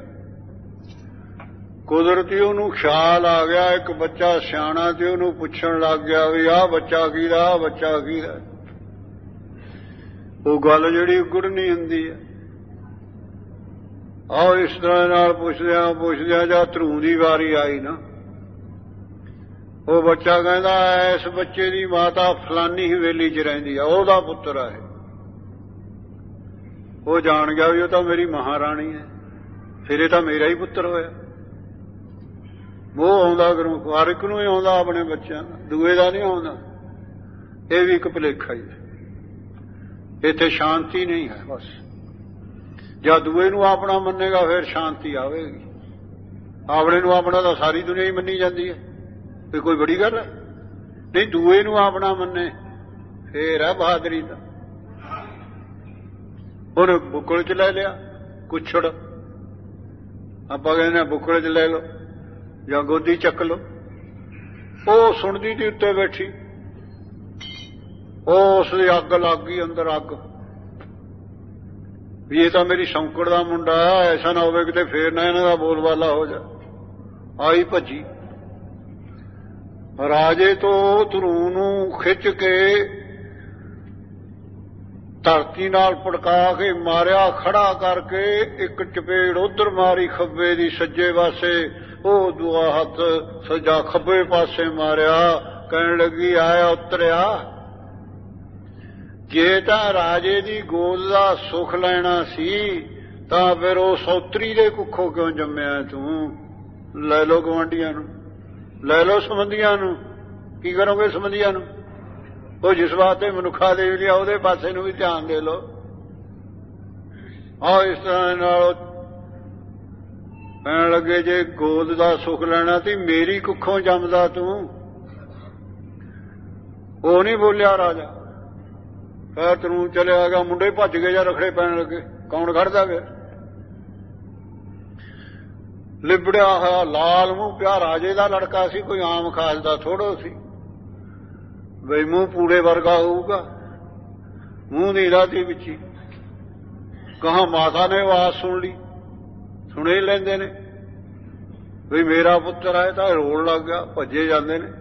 ਕੁਦਰਤੀ ਉਹਨੂੰ ਖਿਆਲ ਆ ਗਿਆ ਇੱਕ ਬੱਚਾ ਸਿਆਣਾ, ਤੇ ਉਹਨੂੰ ਪੁੱਛਣ ਲੱਗ ਗਿਆ ਵੀ ਆਹ ਬੱਚਾ ਕਿਹਦਾ, ਆਹ ਬੱਚਾ ਕਿਹਦਾ। ਉਹ ਗੱਲ ਜਿਹੜੀ ਉਗੜਨੀ ਹੁੰਦੀ ਹੈ। ਆਹ ਇਸ ਤਰ੍ਹਾਂ ਨਾਲ ਪੁੱਛਦਿਆਂ ਪੁੱਛਦਿਆਂ ਜਾਂ ਧਰੂ ਦੀ ਵਾਰੀ ਆਈ ਨਾ, ਉਹ ਬੱਚਾ ਕਹਿੰਦਾ ਇਸ ਬੱਚੇ ਦੀ ਮਾਤਾ ਫਲਾਨੀ ਹਵੇਲੀ 'ਚ ਰਹਿੰਦੀ ਆ, ਉਹਦਾ ਪੁੱਤਰ ਆ ਇਹ। ਉਹ ਜਾਣ ਗਿਆ ਵੀ ਉਹ ਤਾਂ ਮੇਰੀ ਮਹਾਰਾਣੀ ਹੈ, ਫਿਰ ਇਹ ਤਾਂ ਮੇਰਾ ਹੀ ਪੁੱਤਰ ਹੋਇਆ। ਮੋਹ ਆਉਂਦਾ ਕਰੂੰ, ਹਰ ਇੱਕ ਨੂੰ ਹੀ ਆਉਂਦਾ ਆਪਣੇ ਬੱਚਿਆਂ ਦਾ, ਦੂਏ ਦਾ ਨਹੀਂ ਆਉਂਦਾ। ਇਹ ਵੀ ਇੱਕ ਭੁਲੇਖਾ ਹੀ ਹੈ। ਇੱਥੇ ਸ਼ਾਂਤੀ ਨਹੀਂ ਹੈ। ਬਸ ਜਦ ਦੂਏ ਨੂੰ ਆਪਣਾ ਮੰਨੇਗਾ ਫਿਰ ਸ਼ਾਂਤੀ ਆਵੇਗੀ। ਆਪਣੇ ਨੂੰ ਆਪਣਾ ਤਾਂ ਸਾਰੀ ਦੁਨੀਆ ਹੀ ਮੰਨੀ ਜਾਂਦੀ ਹੈ, ਇਹ ਕੋਈ ਬੜੀ ਗੱਲ ਹੈ ਨਹੀਂ। ਦੂਏ ਨੂੰ ਆਪਣਾ ਮੰਨੇ ਫੇਰ ਹੈ ਬਹਾਦਰੀ ਦਾ। ਉਹਨੇ ਬੁੱਕਲ 'ਚ ਲੈ ਲਿਆ ਕੁੱਛੜ, ਆਪਾਂ ਕਹਿੰਦੇ ਬੁੱਕਲ 'ਚ ਲੈ ਲਓ ਜਾਂ ਗੋਦੀ ਚੱਕ ਲਓ। ਉਹ ਸੁਣਦੀ ਤੀ ਉੱਤੇ ਬੈਠੀ, ਉਹ ਉਸਦੀ ਅੱਗ ਲੱਗ ਗਈ ਅੰਦਰ ਅੱਗ ਵੀ ਇਹ ਤਾਂ ਮੇਰੀ ਸੌਂਕੜ ਦਾ ਮੁੰਡਾ, ਐਸਾ ਨਾ ਹੋਵੇ ਕਿਤੇ ਫੇਰ ਨਾ ਇਹਨਾਂ ਦਾ ਬੋਲਬਾਲਾ ਹੋ ਜਾ। ਆਈ ਭੱਜੀ, ਰਾਜੇ ਤੋਂ ਧਰੂ ਨੂੰ ਖਿੱਚ ਕੇ ਧਰਤੀ ਨਾਲ ਪਟਕਾ ਕੇ ਮਾਰਿਆ, ਖੜਾ ਕਰਕੇ ਇੱਕ ਚਪੇੜ ਉਧਰ ਮਾਰੀ ਖੱਬੇ ਦੀ ਸੱਜੇ ਪਾਸੇ, ਉਹ ਦੂਆ ਹੱਥ ਸੱਜਾ ਖੱਬੇ ਪਾਸੇ ਮਾਰਿਆ। ਕਹਿਣ ਲੱਗੀ ਆਇਆ ਉਤਰਿਆ, ਜੇ ਤਾਂ ਰਾਜੇ ਦੀ ਗੋਦ ਦਾ ਸੁੱਖ ਲੈਣਾ ਸੀ ਤਾਂ ਫਿਰ ਉਹ ਸੌਤਰੀ ਦੇ ਕੁੱਖੋਂ ਕਿਉਂ ਜੰਮਿਆ ਤੂੰ? ਲੈ ਲਓ ਗੁਆਂਢੀਆਂ ਨੂੰ, ਲੈ ਲਓ ਸੰਬੰਧੀਆਂ ਨੂੰ, ਕੀ ਕਰੋਗੇ ਸੰਬੰਧੀਆਂ ਨੂੰ? ਉਹ ਜਿਸ ਵਾਸਤੇ ਮਨੁੱਖਾ ਦੇ ਲਿਆ ਉਹਦੇ ਪਾਸੇ ਨੂੰ ਵੀ ਧਿਆਨ ਦੇ ਲਓ। ਆਹ ਇਸ ਤਰ੍ਹਾਂ ਨਾਲ ਕਹਿਣ ਲੱਗੇ ਜੇ ਗੋਦ ਦਾ ਸੁੱਖ ਲੈਣਾ ਤੀ ਮੇਰੀ ਕੁੱਖੋਂ ਜੰਮਦਾ ਤੂੰ। ਉਹ ਨਹੀਂ ਬੋਲਿਆ ਰਾਜਾ। ਫਿਰ ਤਰੂ ਚਲਿਆ ਗਿਆ। ਮੁੰਡੇ ਭੱਜ ਗਏ ਜਾਂ ਰਖੜੇ ਪੈਣ ਲੱਗੇ। ਕੌਣ ਖੜਦਾ ਫਿਰ? ਲਿਬੜਿਆ ਹੋਇਆ ਲਾਲ ਮੂੰਹ ਪਿਆ ਰਾਜੇ ਦਾ ਲੜਕਾ ਸੀ, ਕੋਈ ਆਮ ਖਾਸ ਦਾ ਥੋੜੋ ਸੀ। ਬਈ ਮੂੰਹ ਪੂੜੇ ਵਰਗਾ ਹੋਊਗਾ, ਮੂੰਹ ਨਹੀਂ ਰਾਤੀ ਵਿੱਚ ਹੀ। ਕਹਾਂ ਮਾਤਾ ਨੇ ਆਵਾਜ਼ ਸੁਣ ਲਈ, ਸੁਣੇ ਲੈਂਦੇ ਨੇ ਬਈ ਮੇਰਾ ਪੁੱਤਰ ਆਏ ਤਾਂ ਰੋਣ ਲੱਗ ਗਿਆ, ਭੱਜੇ ਜਾਂਦੇ ਨੇ।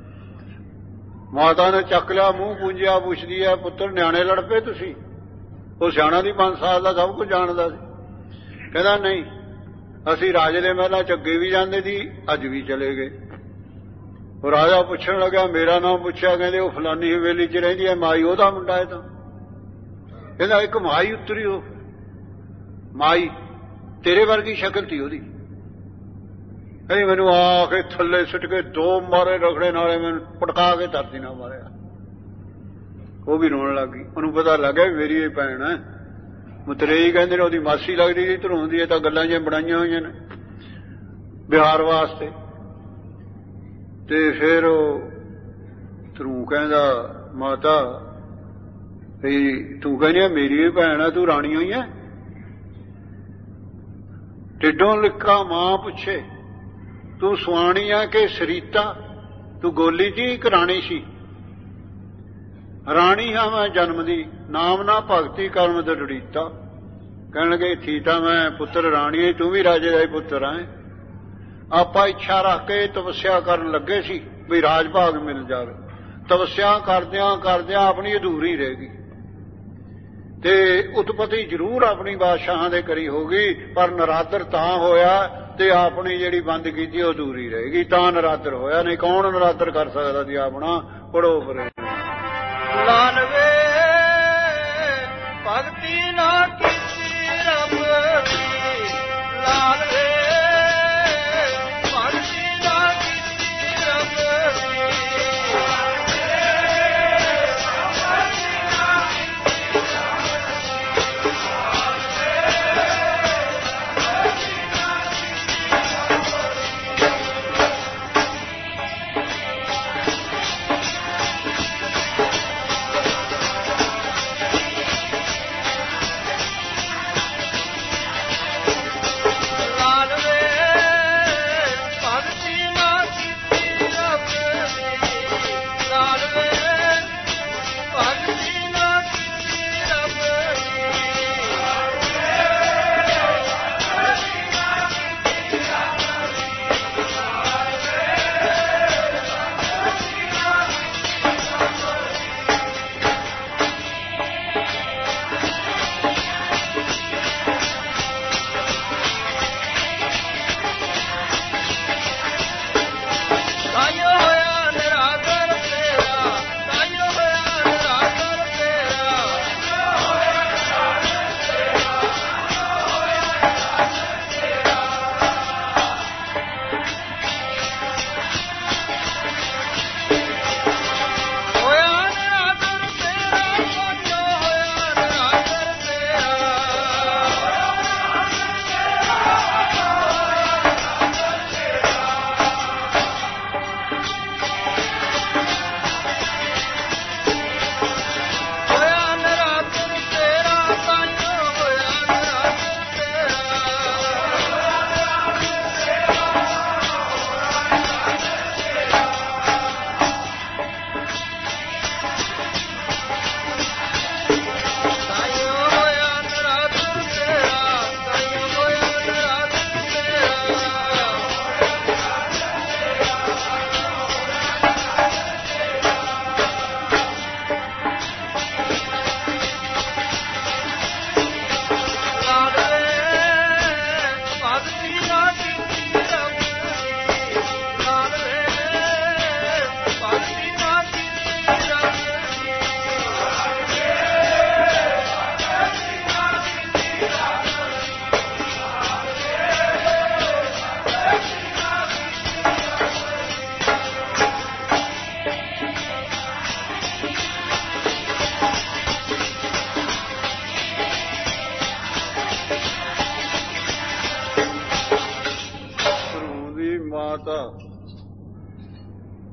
ਮਾਤਾ ਨੇ ਚੱਕ ਲਿਆ, ਮੂੰਹ ਪੂੰਝਿਆ, ਪੁੱਛਦੀ ਹੈ ਪੁੱਤਰ ਨਿਆਣੇ ਲੜ ਪਏ ਤੁਸੀਂ? ਉਹ ਸਿਆਣਾ ਦੀ ਪੰਜ ਸਾਲ ਦਾ, ਸਭ ਕੁਝ ਜਾਣਦਾ ਸੀ। ਕਹਿੰਦਾ ਨਹੀਂ, ਅਸੀਂ ਰਾਜੇ ਦੇ ਮਹਿਲਾਂ ਚ ਅੱਗੇ ਵੀ ਜਾਂਦੇ ਸੀ, ਅੱਜ ਵੀ ਚਲੇ ਗਏ। ਉਹ ਰਾਜਾ ਪੁੱਛਣ ਲੱਗਾ, ਮੇਰਾ ਨਾਮ ਪੁੱਛਿਆ, ਕਹਿੰਦੇ ਉਹ ਫਲਾਨੀ ਹਵੇਲੀ ਚ ਰਹਿੰਦੀ ਹੈ ਮਾਈ, ਉਹਦਾ ਮੁੰਡਾ ਹੈ ਤਾਂ। ਕਹਿੰਦਾ ਇੱਕ ਮਾਈ ਉਤਰੀ, ਉਹ ਮਾਈ ਤੇਰੇ ਵਰਗੀ ਸ਼ਕਲ ਤੀ ਉਹਦੀ। ਕਹਿੰਦੀ ਮੈਨੂੰ ਆ ਕੇ ਥੱਲੇ ਸੁੱਟ ਕੇ ਦੋ ਮਾਰੇ ਰਗੜੇ ਨਾਲੇ, ਮੈਨੂੰ ਪਟਕਾ ਕੇ ਧਰਤੀ ਨਾਲ ਮਾਰਿਆ। ਉਹ ਵੀ ਰੋਣ ਲੱਗ ਗਈ। ਉਹਨੂੰ ਪਤਾ ਲੱਗਿਆ ਮੇਰੀ ਇਹ ਭੈਣ ਹੈ। ਮਤਰੇਈ ਕਹਿੰਦੇ ਨੇ ਉਹਦੀ ਮਾਸੀ ਲੱਗਦੀ ਸੀ, ਧਰੋਂ ਦੀ। ਇਹ ਤਾਂ ਗੱਲਾਂ ਜਿਹੀਆਂ ਬਣਾਈਆਂ ਹੋਈਆਂ ਨੇ ਬਿਹਾਰ ਵਾਸਤੇ। ਤੇ ਫਿਰ ਉਹ ਧਰੂ ਕਹਿੰਦਾ ਮਾਤਾ ਵੀ ਤੂੰ ਕਹਿੰਦੀ ਮੇਰੀ ਇਹ ਭੈਣ ਹੈ, ਤੂੰ ਰਾਣੀ ਹੋਈ ਹੈ? ਢਿੱਡੋਂ ਲਿਖਾ ਮਾਂ ਪੁੱਛੇ ਤੂੰ ਸੁਆਣੀ ਆ ਕਿ ਸਰੀਤਾ? ਤੂੰ ਗੋਲੀ ਜੀ ਇੱਕ ਰਾਣੀ ਸੀ? ਰਾਣੀ ਹਾਂ ਮੈਂ ਜਨਮ ਦੀ, ਨਾਮ ਨਾ ਭਗਤੀ ਕਰਮ ਦੜੀਤਾ। ਕਹਿਣ ਲੱਗੇ ਠੀਕ ਤਾਂ ਮੈਂ ਪੁੱਤਰ ਰਾਣੀ, ਤੂੰ ਵੀ ਰਾਜੇ ਦਾ ਹੀ ਪੁੱਤਰ ਹੈ। ਆਪਾਂ ਇੱਛਾ ਰੱਖ ਕੇ ਤਪੱਸਿਆ ਕਰਨ ਲੱਗੇ ਸੀ ਵੀ ਰਾਜ ਭਾਗ ਮਿਲ ਜਾਵੇ। ਤਪੱਸਿਆ ਕਰਦਿਆਂ ਕਰਦਿਆਂ ਆਪਣੀ ਅਧੂਰੀ ਰਹਿ ਗਈ ਤੇ ਉਤਪਤੀ ਜ਼ਰੂਰ ਆਪਣੀ ਬਾਦਸ਼ਾਹਾਂ ਦੇ ਕਰੀ ਹੋ ਗਈ, ਪਰ ਨਰਾਦਰ ਤਾਂ ਹੋਇਆ ਤੇ ਆਪਣੀ ਜਿਹੜੀ ਬੰਦ ਕੀਤੀ ਉਹ ਅਧੂਰੀ ਰਹੇਗੀ, ਤਾਂ ਨਰਾਦਰ ਹੋਇਆ। ਨਹੀਂ ਕੌਣ ਨਰਾਦਰ ਕਰ ਸਕਦਾ ਸੀ ਆਪਣਾ? ਪੜੋ ਪਰੇ ਲਾਲਵੇ ਭਗਤੀ ਨਾ ਕੀਤੀ ਰੱਬ ਦੀ, ਲਾਲਵੇ ਭਗਤੀ ਨਾ ਕੀਤੀ ਰੱਬ ਦੀ।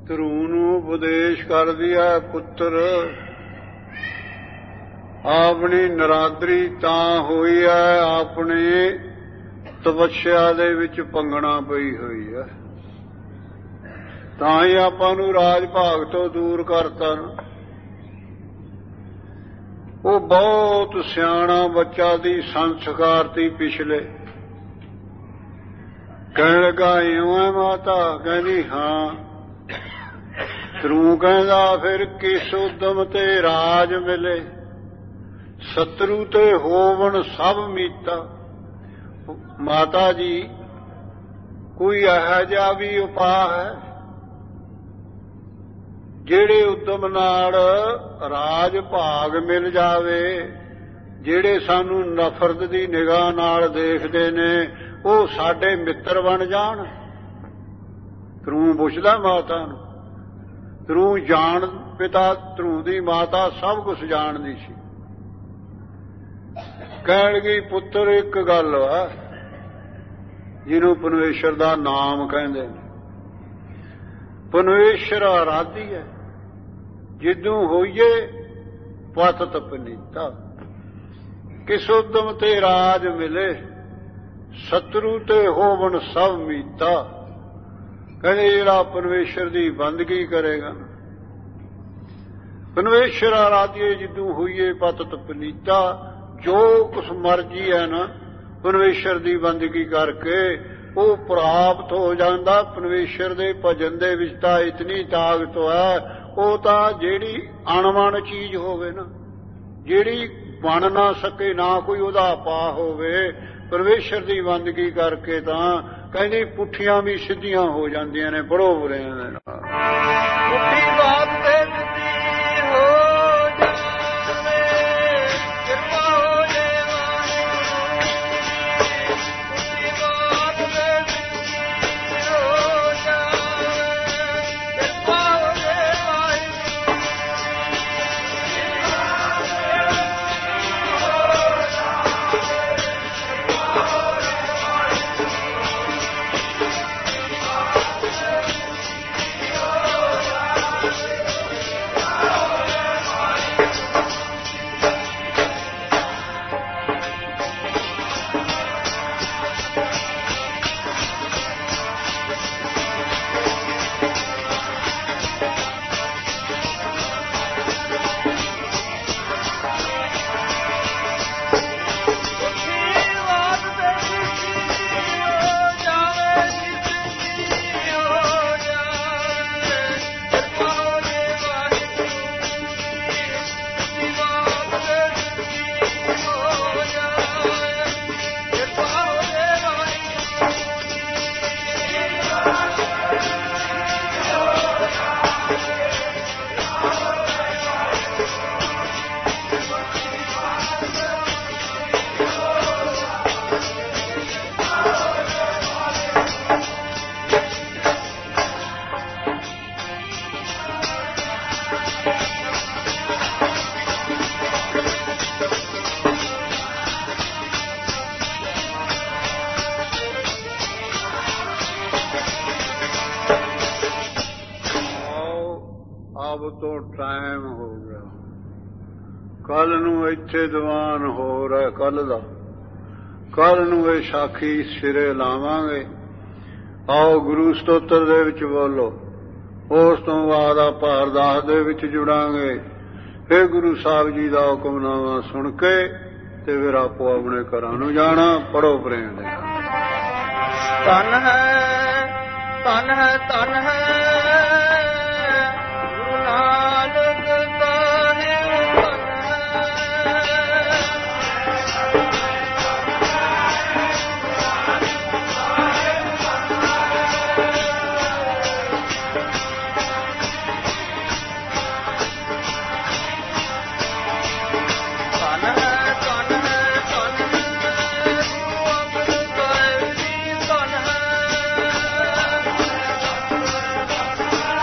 ਧਰੂ ਨੂੰ ਉਪਦੇਸ਼ ਕਰਦੀ ਹੈ, ਪੁੱਤਰ ਆਪਣੀ ਨਰਾਦਰੀ ਤਾਂ ਹੋਈ ਹੈ, ਆਪਣੀ ਤਪੱਸਿਆ ਦੇ ਵਿੱਚ ਪੰਗਣਾ ਪਈ ਹੋਈ ਹੈ, ਤਾਂ ਹੀ ਆਪਾਂ ਨੂੰ ਰਾਜ ਭਾਗ ਤੋਂ ਦੂਰ ਕਰਤਾ ਨਾ। ਉਹ ਬਹੁਤ ਸਿਆਣਾ ਬੱਚਾ ਦੀ ਸੰਸਕਾਰ ਤੀ ਪਿਛਲੇ। ਕਹਿਣ ਲੱਗਾ ਇਉਂ ਹੈ ਮਾਤਾ? ਕਹਿੰਦੀ ਹਾਂ। ਧਰੂ ਕਹਿੰਦਾ ਫਿਰ ਕਿਸ ਉਦਮ ਤੇ ਰਾਜ ਮਿਲੇ, ਸਤਰੂ ਤੇ ਹੋਵਣ ਸਭ ਮੀਤਾ। ਮਾਤਾ ਜੀ ਕੋਈ ਇਹੋ ਜਿਹਾ ਵੀ ਉਪਾਅ ਹੈ ਜਿਹੜੇ ਉਦਮ ਨਾਲ ਰਾਜ ਭਾਗ ਮਿਲ ਜਾਵੇ? ਜਿਹੜੇ ਸਾਨੂੰ ਨਫ਼ਰਤ ਦੀ ਨਿਗਾਹ ਨਾਲ ਦੇਖਦੇ ਨੇ ਉਹ ਸਾਡੇ ਮਿੱਤਰ ਬਣ ਜਾਣ। ਧਰੂ ਪੁੱਛਦਾ ਮਾਤਾ ਨੂੰ। ਧਰੂ ਜਾਣ ਪਿਤਾ ਧਰੂ ਦੀ ਮਾਤਾ ਸਭ ਕੁਝ ਜਾਣਦੀ ਸੀ। ਕਹਿਣ ਲੱਗੀ ਪੁੱਤਰ ਇੱਕ ਗੱਲ ਵਾ ਜਿਹਨੂੰ ਪਰਮੇਸ਼ਰ ਦਾ ਨਾਮ ਕਹਿੰਦੇ ਨੇ। ਪਰਮੇਸ਼ਰ ਆਰਾਧੀ ਹੈ, ਜਿਦੋਂ ਹੋਈਏ ਪਤਤ ਪਨੀਤਾ। ਕਿਸ ਉਦਮ ਤੇ ਰਾਜ ਮਿਲੇ, ਸਤਰੂ ਤੇ ਹੋਵਣ ਸਭ ਮੀਤਾ। ਕਹਿੰਦੇ ਜਿਹੜਾ ਪਰਮੇਸ਼ਰ ਦੀ ਬੰਦਗੀ ਕਰੇਗਾ, ਪਰਮੇਸ਼ਰ ਆਰਾਧੀਏ ਜਿਦੋਂ ਹੋਈਏ ਪਤਤ ਪਨੀਤਾ। ਜੋ ਕੁਛ ਮਰਜੀ ਹੈ ਨਾ ਪਰਮੇਸ਼ਰ ਦੀ ਬੰਦਗੀ ਕਰਕੇ ਉਹ ਪ੍ਰਾਪਤ ਹੋ ਜਾਂਦਾ। ਪਰਮੇਸ਼ਰ ਦੇ ਭਜਨ ਦੇ ਵਿੱਚ ਤਾਂ ਇਤਨੀ ਤਾਕਤ ਹੈ, ਉਹ ਤਾਂ ਜਿਹੜੀ ਅਣਵਣ ਚੀਜ਼ ਹੋਵੇ ਨਾ, ਜਿਹੜੀ ਬਣ ਨਾ ਸਕੇ, ਨਾ ਕੋਈ ਉਹਦਾ ਪਾ ਹੋਵੇ, ਪਰਮੇਸ਼ਰ ਦੀ ਬੰਦਗੀ ਕਰਕੇ ਤਾਂ ਕਹਿੰਦੀ ਪੁੱਠੀਆਂ ਵੀ ਸਿੱਧੀਆਂ ਹੋ ਜਾਂਦੀਆਂ ਨੇ। ਬੜੋ ਬੁਰਿਆਂ ਦੇ ਨਾਲ ਪੁੱਠੀ ਬਾਤ ਤੇ ਸਿੱਧੀ ਹੋ ਜਾਵੇ, ਕਿਰਪਾ ਹੋ ਜੇ ਵਾਹਿਗੁਰੂ। ਪੁੱਠੀ ਬਾਤ ਤੇ ਸਿੱਧੀ ਹੋ ਜਾਵੇ, ਕਿਰਪਾ ਹੋ ਜੇ ਵਾਹਿਗੁਰੂ। ਤੋਂ ਟਾਈਮ ਹੋ ਗਿਆ, ਕੱਲ ਨੂੰ ਇੱਥੇ ਦੀਵਾਨ ਹੋ ਰਿਹਾ, ਕੱਲ ਦਾ ਕੱਲ ਨੂੰ ਇਹ ਸਾਖੀ ਸਿਰੇ ਲਾਵਾਂਗੇ। ਆਓ ਗੁਰੂ ਸਤੋਤਰ ਦੇ ਵਿੱਚ ਬੋਲੋ, ਉਸ ਤੋਂ ਬਾਅਦ ਆਪਾਂ ਅਰਦਾਸ ਦੇ ਵਿੱਚ ਜੁੜਾਂਗੇ। ਫਿਰ ਗੁਰੂ ਸਾਹਿਬ ਜੀ ਦਾ ਹੁਕਮਨਾਮਾ ਸੁਣ ਕੇ ਤੇ ਫਿਰ ਆਪੋ ਆਪਣੇ ਘਰਾਂ ਨੂੰ ਜਾਣਾ। ਪੜੋ ਪ੍ਰੇਮ ਦੇ ਨਾਲ। ਧਨ ਹੈ ਧਨ ਹੈ ਧਨ ਹੈ ਗੁਰੂ ਨਾਨਕ ਸਾਹਿਬ ਧਨ ਹੈ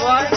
ਵਾਹਿਗੁਰੂ